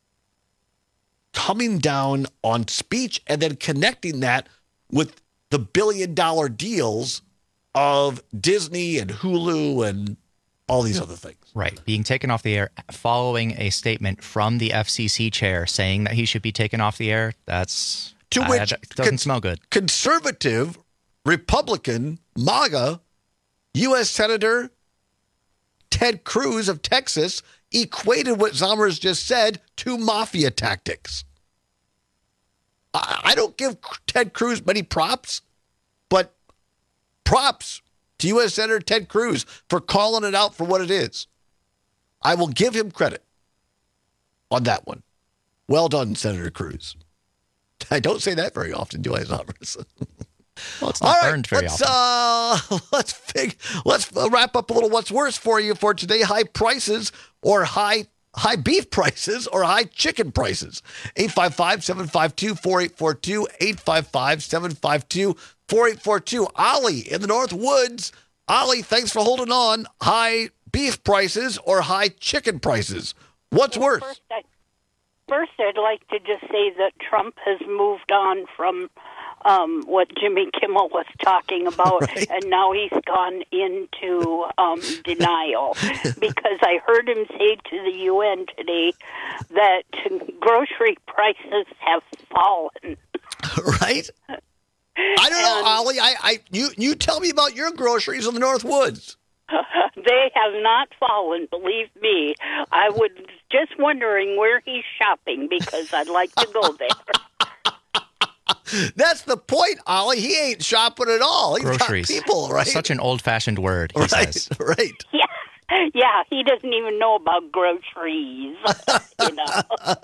coming down on speech and then connecting that with the billion dollar deals of Disney and Hulu and all these other things.
Right. Being taken off the air following a statement from the F C C chair saying that he should be taken off the air. That's
to
uh,
which
that doesn't
con-
smell good.
Conservative, Republican, MAGA, U S Senator Ted Cruz of Texas equated what Zommers just said to mafia tactics. I, I don't give Ted Cruz many props, but props to U S Senator Ted Cruz for calling it out for what it is. I will give him credit on that one. Well done, Senator Cruz. I don't say that very often, do I, Zommers?
Well, it's not
All right,
burned very
let's,
often.
Uh, let's fig- let's wrap up a little what's worse for you for today. High prices or high high beef prices or high chicken prices. eight five five, seven five two, four eight four two, eight five five, seven five two, four eight four two. Ollie in the North Woods. Ollie, thanks for holding on. High beef prices or high chicken prices? What's
well,
worse?
First, I, first, I'd like to just say that Trump has moved on from
um, what Jimmy Kimmel was talking about,
Right.
and now he's gone into um, denial because I heard him say to the U N today that grocery prices have fallen.
Right? I don't know, Ollie. I, I, you, you tell me about your groceries in the North Woods.
They have not fallen, believe me. I was just wondering where he's shopping because I'd like to go there.
That's the point, Ollie. He ain't shopping at all. He's
Groceries.
got people, right?
Such an old-fashioned word, he
right,
says.
right.
Yeah, yeah. He doesn't even know about groceries. You know.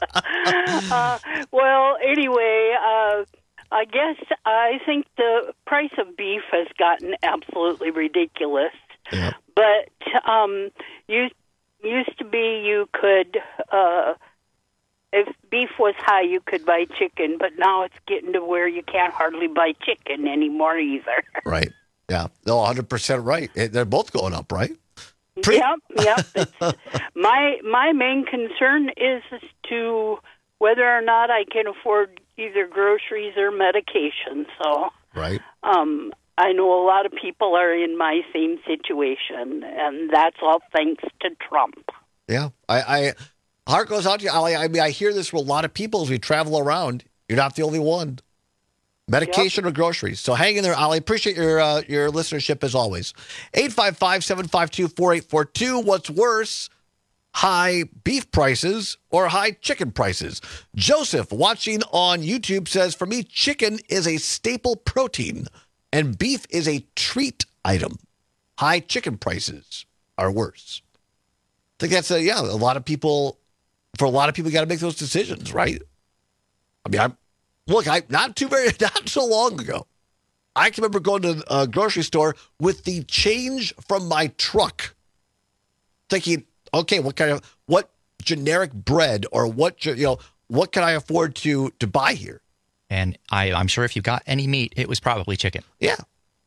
uh, well, anyway, uh, I guess I think the price of beef has gotten absolutely ridiculous.
Yep.
But um, used used to be you could. Uh, If beef was high, you could buy chicken, but now it's getting to where you can't hardly buy chicken anymore either.
Right. Yeah. No, one hundred percent right. Eh, They're both going up, right? Pre-
Yep, yep. It's, my my main concern is to whether or not I can afford either groceries or medication. So,
right.
um, I know a lot of people are in my same situation, and that's all thanks to Trump.
Yeah. I, I heart goes out to you, Ollie. I mean, I hear this from a lot of people as we travel around. You're not the only one. Medication or groceries. So hang in there, Ollie. Appreciate your uh, your listenership as always. eight five five, seven five two, four eight four two. What's worse, high beef prices or high chicken prices? Joseph, watching on YouTube, says, for me, chicken is a staple protein and beef is a treat item. High chicken prices are worse. I think that's a, yeah, a lot of people, for a lot of people, got to make those decisions, right? I mean, I'm, look, I not too very, not so long ago, I can remember going to a grocery store with the change from my truck, thinking, okay, what kind of, what generic bread or what, you know, what can I afford to to buy here?
And I, I'm sure if you got any meat, it was probably chicken.
Yeah.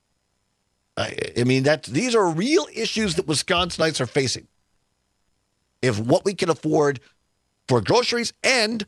I, I mean, that these are real issues that Wisconsinites are facing. If what we can afford for groceries, and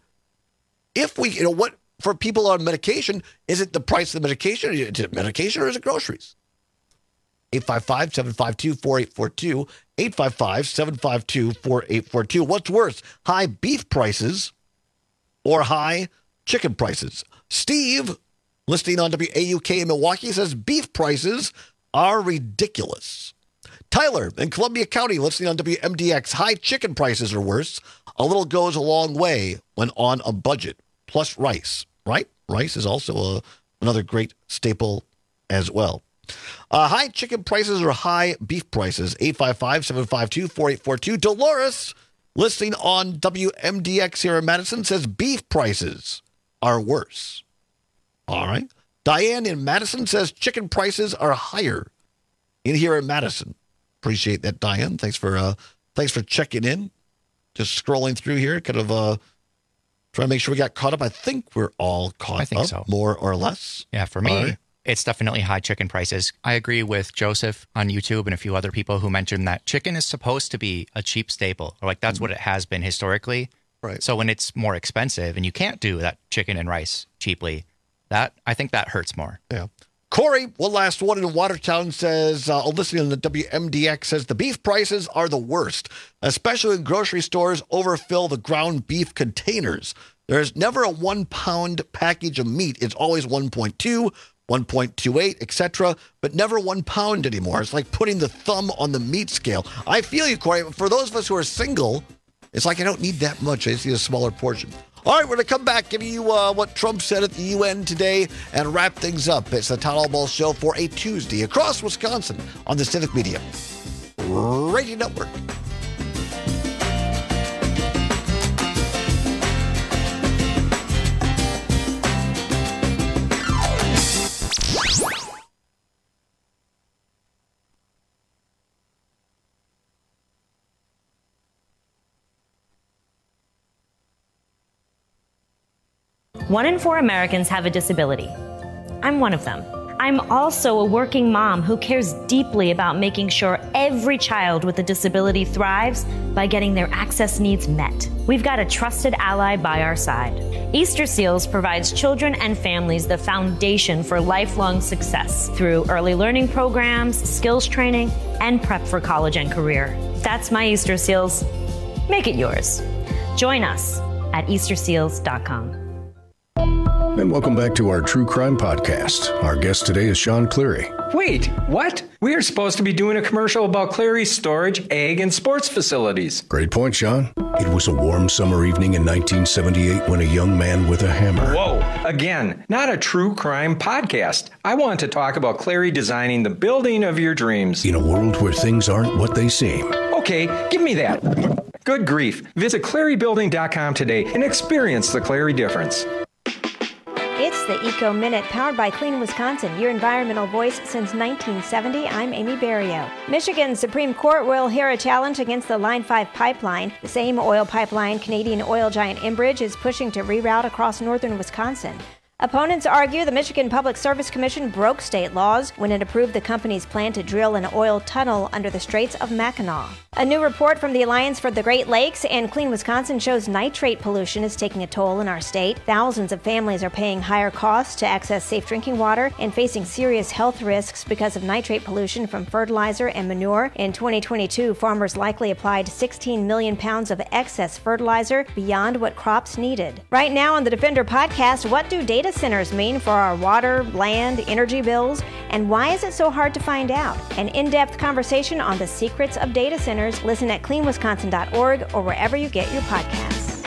if we, you know, what for people on medication, is it the price of the medication? Is it medication or is it groceries? eight five five, seven five two, four eight four two, eight five five, seven five two, four eight four two. What's worse, high beef prices or high chicken prices? Steve, listening on W A U K in Milwaukee, says beef prices are ridiculous. Tyler in Columbia County, listening on W M D X, high chicken prices are worse. A little goes a long way when on a budget. Plus rice, right? Rice is also a, another great staple as well. Uh, high chicken prices or high beef prices? eight five five, seven five two, four eight four two. Dolores, listening on W M D X here in Madison, says beef prices are worse. All right. Diane in Madison says chicken prices are higher in here in Madison. Appreciate that, Diane. Thanks for uh, thanks for checking in. Just scrolling through here, kind of uh, trying to make sure we got caught up. I think we're all caught
I think
up,
so.
more or less.
Yeah, for me,
All right.
it's definitely high chicken prices. I agree with Joseph on YouTube and a few other people who mentioned that chicken is supposed to be a cheap staple, or like that's mm-hmm. what it has been historically.
Right.
So when it's more expensive and you can't do that chicken and rice cheaply, that I think that hurts more.
Yeah. Corey, one last one in Watertown, says, uh, listening on the W M D X, says the beef prices are the worst, especially when grocery stores overfill the ground beef containers. There's never a one pound package of meat. It's always one point two, one point two eight, et cetera, but never one pound anymore. It's like putting the thumb on the meat scale. I feel you, Corey. For those of us who are single, it's like I don't need that much. I just need a smaller portion. All right, we're going to come back, give you uh, what Trump said at the U N today, and wrap things up. It's the Todd Allball Show for a Tuesday across Wisconsin on the Civic Media Radio Network.
One in four Americans have a disability. I'm one of them. I'm also a working mom who cares deeply about making sure every child with a disability thrives by getting their access needs met. We've got a trusted ally by our side. Easter Seals provides children and families the foundation for lifelong success through early learning programs, skills training, and prep for college and career. That's my Easter Seals. Make it yours. Join us at easter seals dot com.
And welcome back to our True Crime Podcast. Our guest today is Sean Cleary.
Wait, what? We are supposed to be doing a commercial about Cleary's storage, egg, and sports facilities.
Great point, Sean. It was a warm summer evening in nineteen seventy-eight when a young man with a hammer...
Whoa, again, not a true crime podcast. I want to talk about Cleary designing the building of your dreams.
In a world where things aren't what they seem.
Okay, give me that. Good grief. Visit Cleary Building dot com today and experience the Cleary difference.
It's the Eco Minute, powered by Clean Wisconsin, your environmental voice since nineteen seventy. I'm Amy Barrio. Michigan's Supreme Court will hear a challenge against the Line five pipeline. The same oil pipeline Canadian oil giant Enbridge is pushing to reroute across northern Wisconsin. Opponents argue the Michigan Public Service Commission broke state laws when it approved the company's plan to drill an oil tunnel under the Straits of Mackinac. A new report from the Alliance for the Great Lakes and Clean Wisconsin shows nitrate pollution is taking a toll in our state. Thousands of families are paying higher costs to access safe drinking water and facing serious health risks because of nitrate pollution from fertilizer and manure. In twenty twenty-two, farmers likely applied sixteen million pounds of excess fertilizer beyond what crops needed. Right now on the Defender podcast, what do data centers mean for our water, land, energy bills, and why is it so hard to find out? An in-depth conversation on the secrets of data centers. Listen at clean wisconsin dot org or wherever you get your podcasts.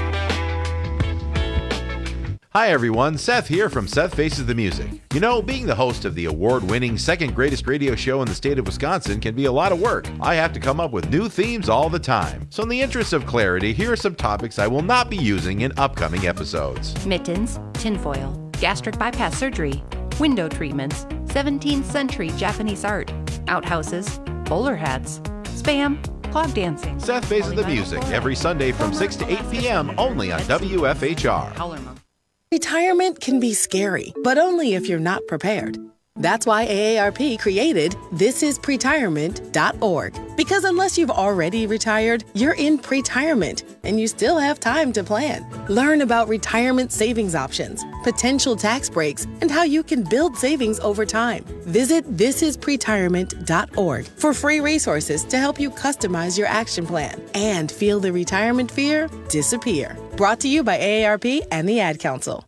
Hi everyone, Seth here from Seth Faces the Music. You know, being the host of the award-winning second greatest radio show in the state of Wisconsin can be a lot of work. I have to come up with new themes all the time. So in the interest of clarity, here are some topics I will not be using in upcoming episodes.
Mittens, tinfoil, gastric bypass surgery, window treatments, seventeenth century Japanese art, outhouses, bowler hats, spam, clog dancing.
Seth Faces the Music every Sunday from six to eight p.m. only on W F H R.
Retirement can be scary, but only if you're not prepared. That's why A A R P created this is pretirement dot org. Because unless you've already retired, you're in pretirement, and you still have time to plan. Learn about retirement savings options, potential tax breaks, and how you can build savings over time. Visit this is pretirement dot org for free resources to help you customize your action plan and feel the retirement fear disappear. Brought to you by A A R P and the Ad Council.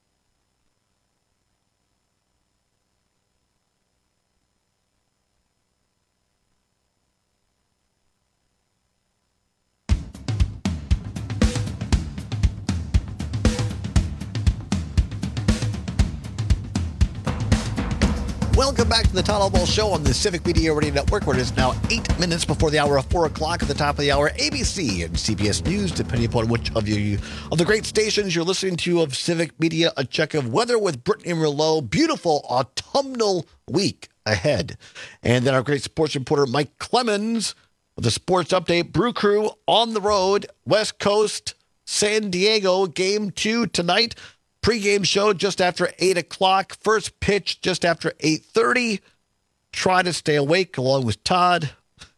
Welcome back to the Todd Ball Show on the Civic Media Radio Network, where it is now eight minutes before the hour of four o'clock. At the top of the hour, A B C and C B S News, depending upon which of you of the great stations you're listening to of Civic Media. A check of weather with Brittany Merlot. Beautiful autumnal week ahead. And then our great sports reporter, Mike Clemens, with a sports update. Brew Crew on the road, West Coast, San Diego, game two tonight. Pre-game show just after eight o'clock. First pitch just after eight thirty. Try to stay awake along with Todd.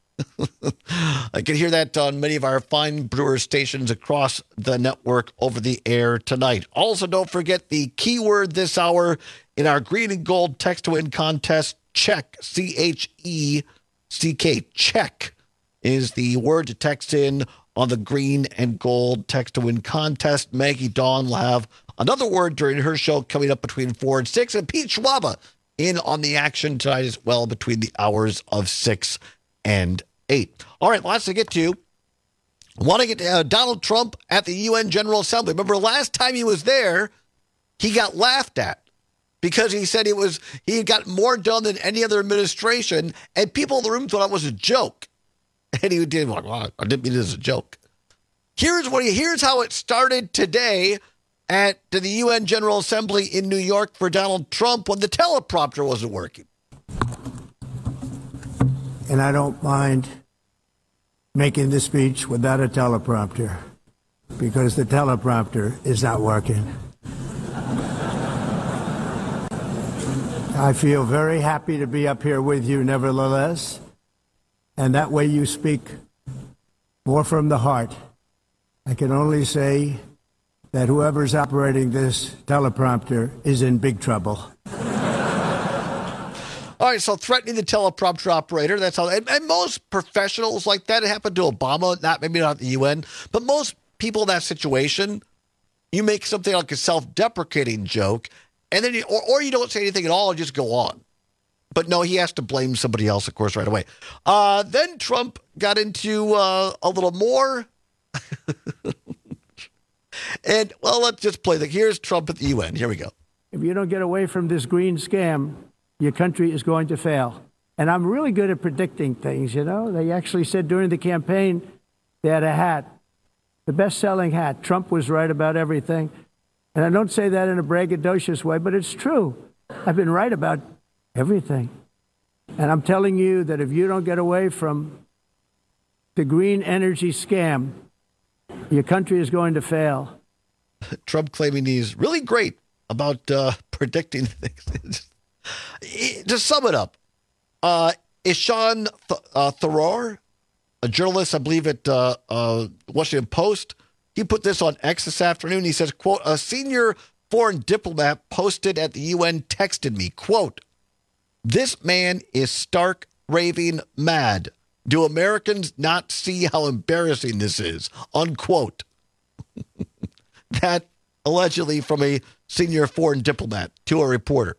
I can hear that on many of our fine brewer stations across the network over the air tonight. Also, don't forget the keyword this hour in our green and gold text to win contest. Check, C H E C K. Check is the word to text in on the green and gold text to win contest. Maggie Dawn will have another word during her show coming up between four and six. And Pete Schwaba in on the action tonight as well between the hours of six and eight. All right, lots to get to. Want to get to uh, Donald Trump at the U N General Assembly. Remember last time he was there, he got laughed at because he said he was he had got more done than any other administration, and people in the room thought it was a joke. And he did, well, I didn't mean it as a joke. Here's what he, here's how it started today at the U N General Assembly in New York for Donald Trump when the teleprompter wasn't working.
And I don't mind making the speech without a teleprompter because the teleprompter is not working. I feel very happy to be up here with you, nevertheless. And that way you speak more from the heart. I can only say that whoever's operating this teleprompter is in big trouble.
All right, so threatening the teleprompter operator, that's how, and, and most professionals like that, it happened to Obama, not maybe not the U N, but most people in that situation, you make something like a self-deprecating joke, and then you, or, or you don't say anything at all and just go on. But no, he has to blame somebody else, of course, right away. Uh, then Trump got into uh, a little more. And, well, let's just play the, here's Trump at the U N. Here we go.
If you don't get away from this green scam, your country is going to fail. And I'm really good at predicting things, you know. They actually said during the campaign they had a hat, the best-selling hat. Trump was right about everything. And I don't say that in a braggadocious way, but it's true. I've been right about everything. And I'm telling you that if you don't get away from the green energy scam, your country is going to fail.
Trump claiming he's really great about uh, predicting things. To sum it up, uh, Ishan Th- uh, Tharoor, a journalist, I believe at uh, uh, Washington Post, he put this on X this afternoon. He says, quote, a senior foreign diplomat posted at the U N texted me, quote, this man is stark raving mad. Do Americans not see how embarrassing this is? Unquote. That allegedly from a senior foreign diplomat to a reporter.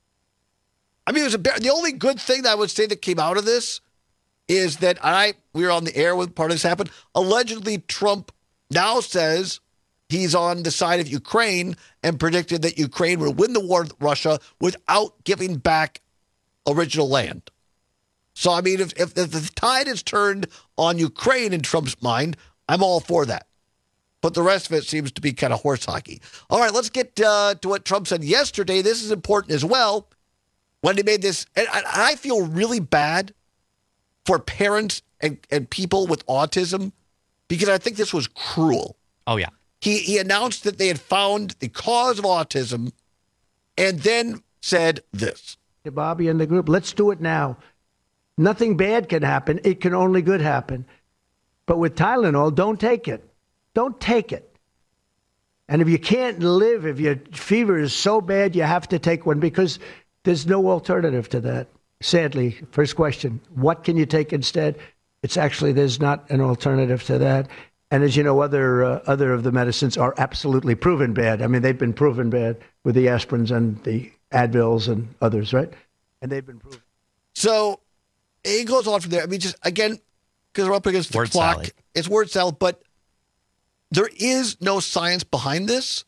I mean, it was a, the only good thing that I would say that came out of this is that I we were on the air when part of this happened. Allegedly, Trump now says he's on the side of Ukraine and predicted that Ukraine would win the war with Russia without giving back original land. So, I mean, if, if, if the tide is turned on Ukraine in Trump's mind, I'm all for that. But the rest of it seems to be kind of horse hockey. All right, let's get uh, to what Trump said yesterday. This is important as well. When he made this, and I feel really bad for parents and, and people with autism because I think this was cruel.
Oh, yeah.
He he announced that they had found the cause of autism and then said this.
Bobby and the group, let's do it now. Nothing bad can happen. It can only good happen. But with Tylenol, don't take it. Don't take it. And if you can't live, if your fever is so bad, you have to take one because there's no alternative to that. Sadly, first question, what can you take instead? It's actually, there's not an alternative to that. And as you know, other uh, other of the medicines are absolutely proven bad. I mean, they've been proven bad with the aspirins and the Advils and others, right? And they've been proven.
So it goes on from there. I mean, just again, because we're up against the
word
clock.
salad.
It's word salad, but there is no science behind this.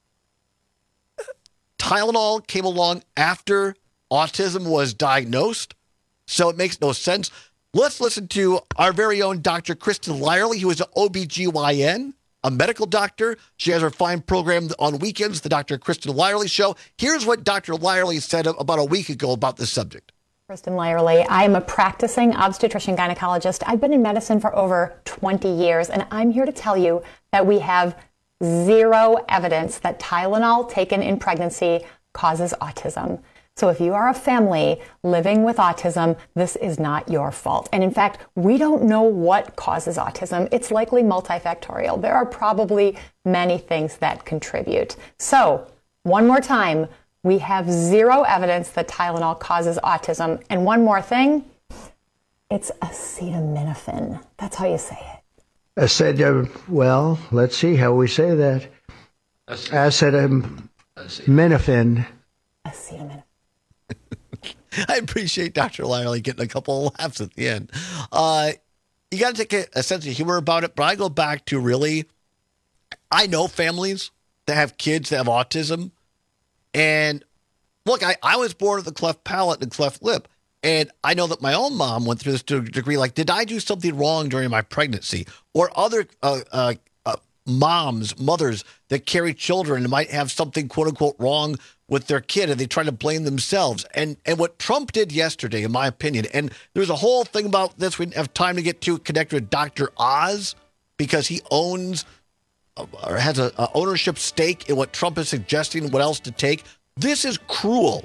Tylenol came along after autism was diagnosed, so it makes no sense. Let's listen to our very own Doctor Kristen Lyerly, who is an O B G Y N, a medical doctor. She has her fine program on weekends, the Doctor Kristen Lyerly Show. Here's what Doctor Lyerly said about a week ago about this subject.
Kristen Lyerly. I am a practicing obstetrician gynecologist. I've been in medicine for over twenty years, and I'm here to tell you that we have zero evidence that Tylenol taken in pregnancy causes autism. So if you are a family living with autism, this is not your fault. And in fact, we don't know what causes autism. It's likely multifactorial. There are probably many things that contribute. So one more time, we have zero evidence that Tylenol causes autism. And one more thing, it's acetaminophen. That's how you say it.
I said, uh, well, let's see how we say that. Acetaminophen.
Acetaminophen.
I appreciate Doctor Lyerly getting a couple of laughs at the end. Uh, you got to take a, a sense of humor about it, but I go back to really, I know families that have kids that have autism. And look, I, I was born with a cleft palate and a cleft lip. And I know that my own mom went through this to a degree. Like, did I do something wrong during my pregnancy? Or other uh, uh, uh, moms, mothers that carry children and might have something, quote unquote, wrong with their kid, and they try to blame themselves. And and what Trump did yesterday, in my opinion, and there's a whole thing about this we didn't have time to get to, connect with Doctor Oz, because he owns uh, or has a, a ownership stake in what Trump is suggesting, what else to take. This is cruel.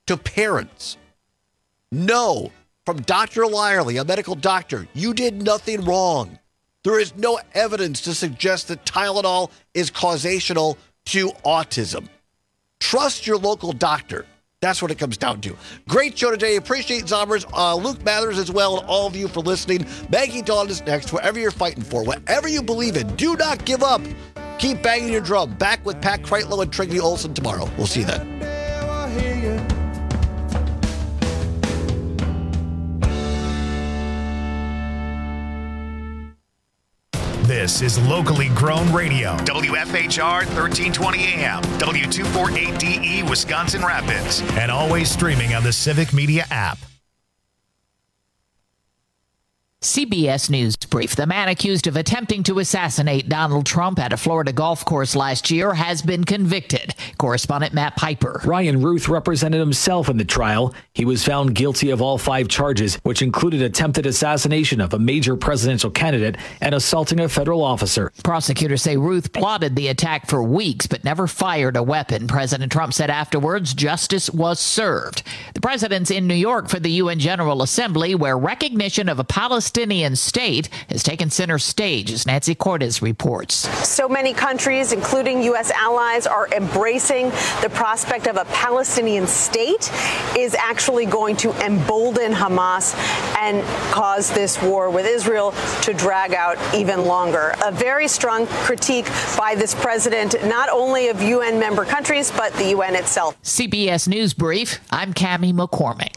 to parents. No, from Doctor Lyerly, a medical doctor, you did nothing wrong. There is no evidence to suggest that Tylenol is causational to autism. Trust your local doctor. That's what it comes down to. Great show today. Appreciate Zombers, uh, Luke Mathers as well, and all of you for listening. Maggie Dawn is next. Whatever you're fighting for, whatever you believe in, do not give up. Keep banging your drum. Back with Pat Kreitlow and Trinity Olsen tomorrow. We'll see you then.
This is locally grown radio. W F H R thirteen twenty A M, W two forty-eight D E, Wisconsin Rapids, and always streaming on the Civic Media app.
C B S News Brief. The man accused of attempting to assassinate Donald Trump at a Florida golf course last year has been convicted. Correspondent Matt Piper.
Ryan Ruth represented himself in the trial. He was found guilty of all five charges, which included attempted assassination of a major presidential candidate and assaulting a federal officer.
Prosecutors say Ruth plotted the attack for weeks but never fired a weapon. President Trump said afterwards justice was served. The president's in New York for the U N General Assembly, where recognition of a Palestinian Palestinian state has taken center stage, as Nancy Cortez reports.
So many countries, including U S allies, are embracing the prospect of a Palestinian state is actually going to embolden Hamas and cause this war with Israel to drag out even longer. A very strong critique by this president, not only of U N member countries, but the U N itself.
C B S News Brief, I'm Cammie McCormick.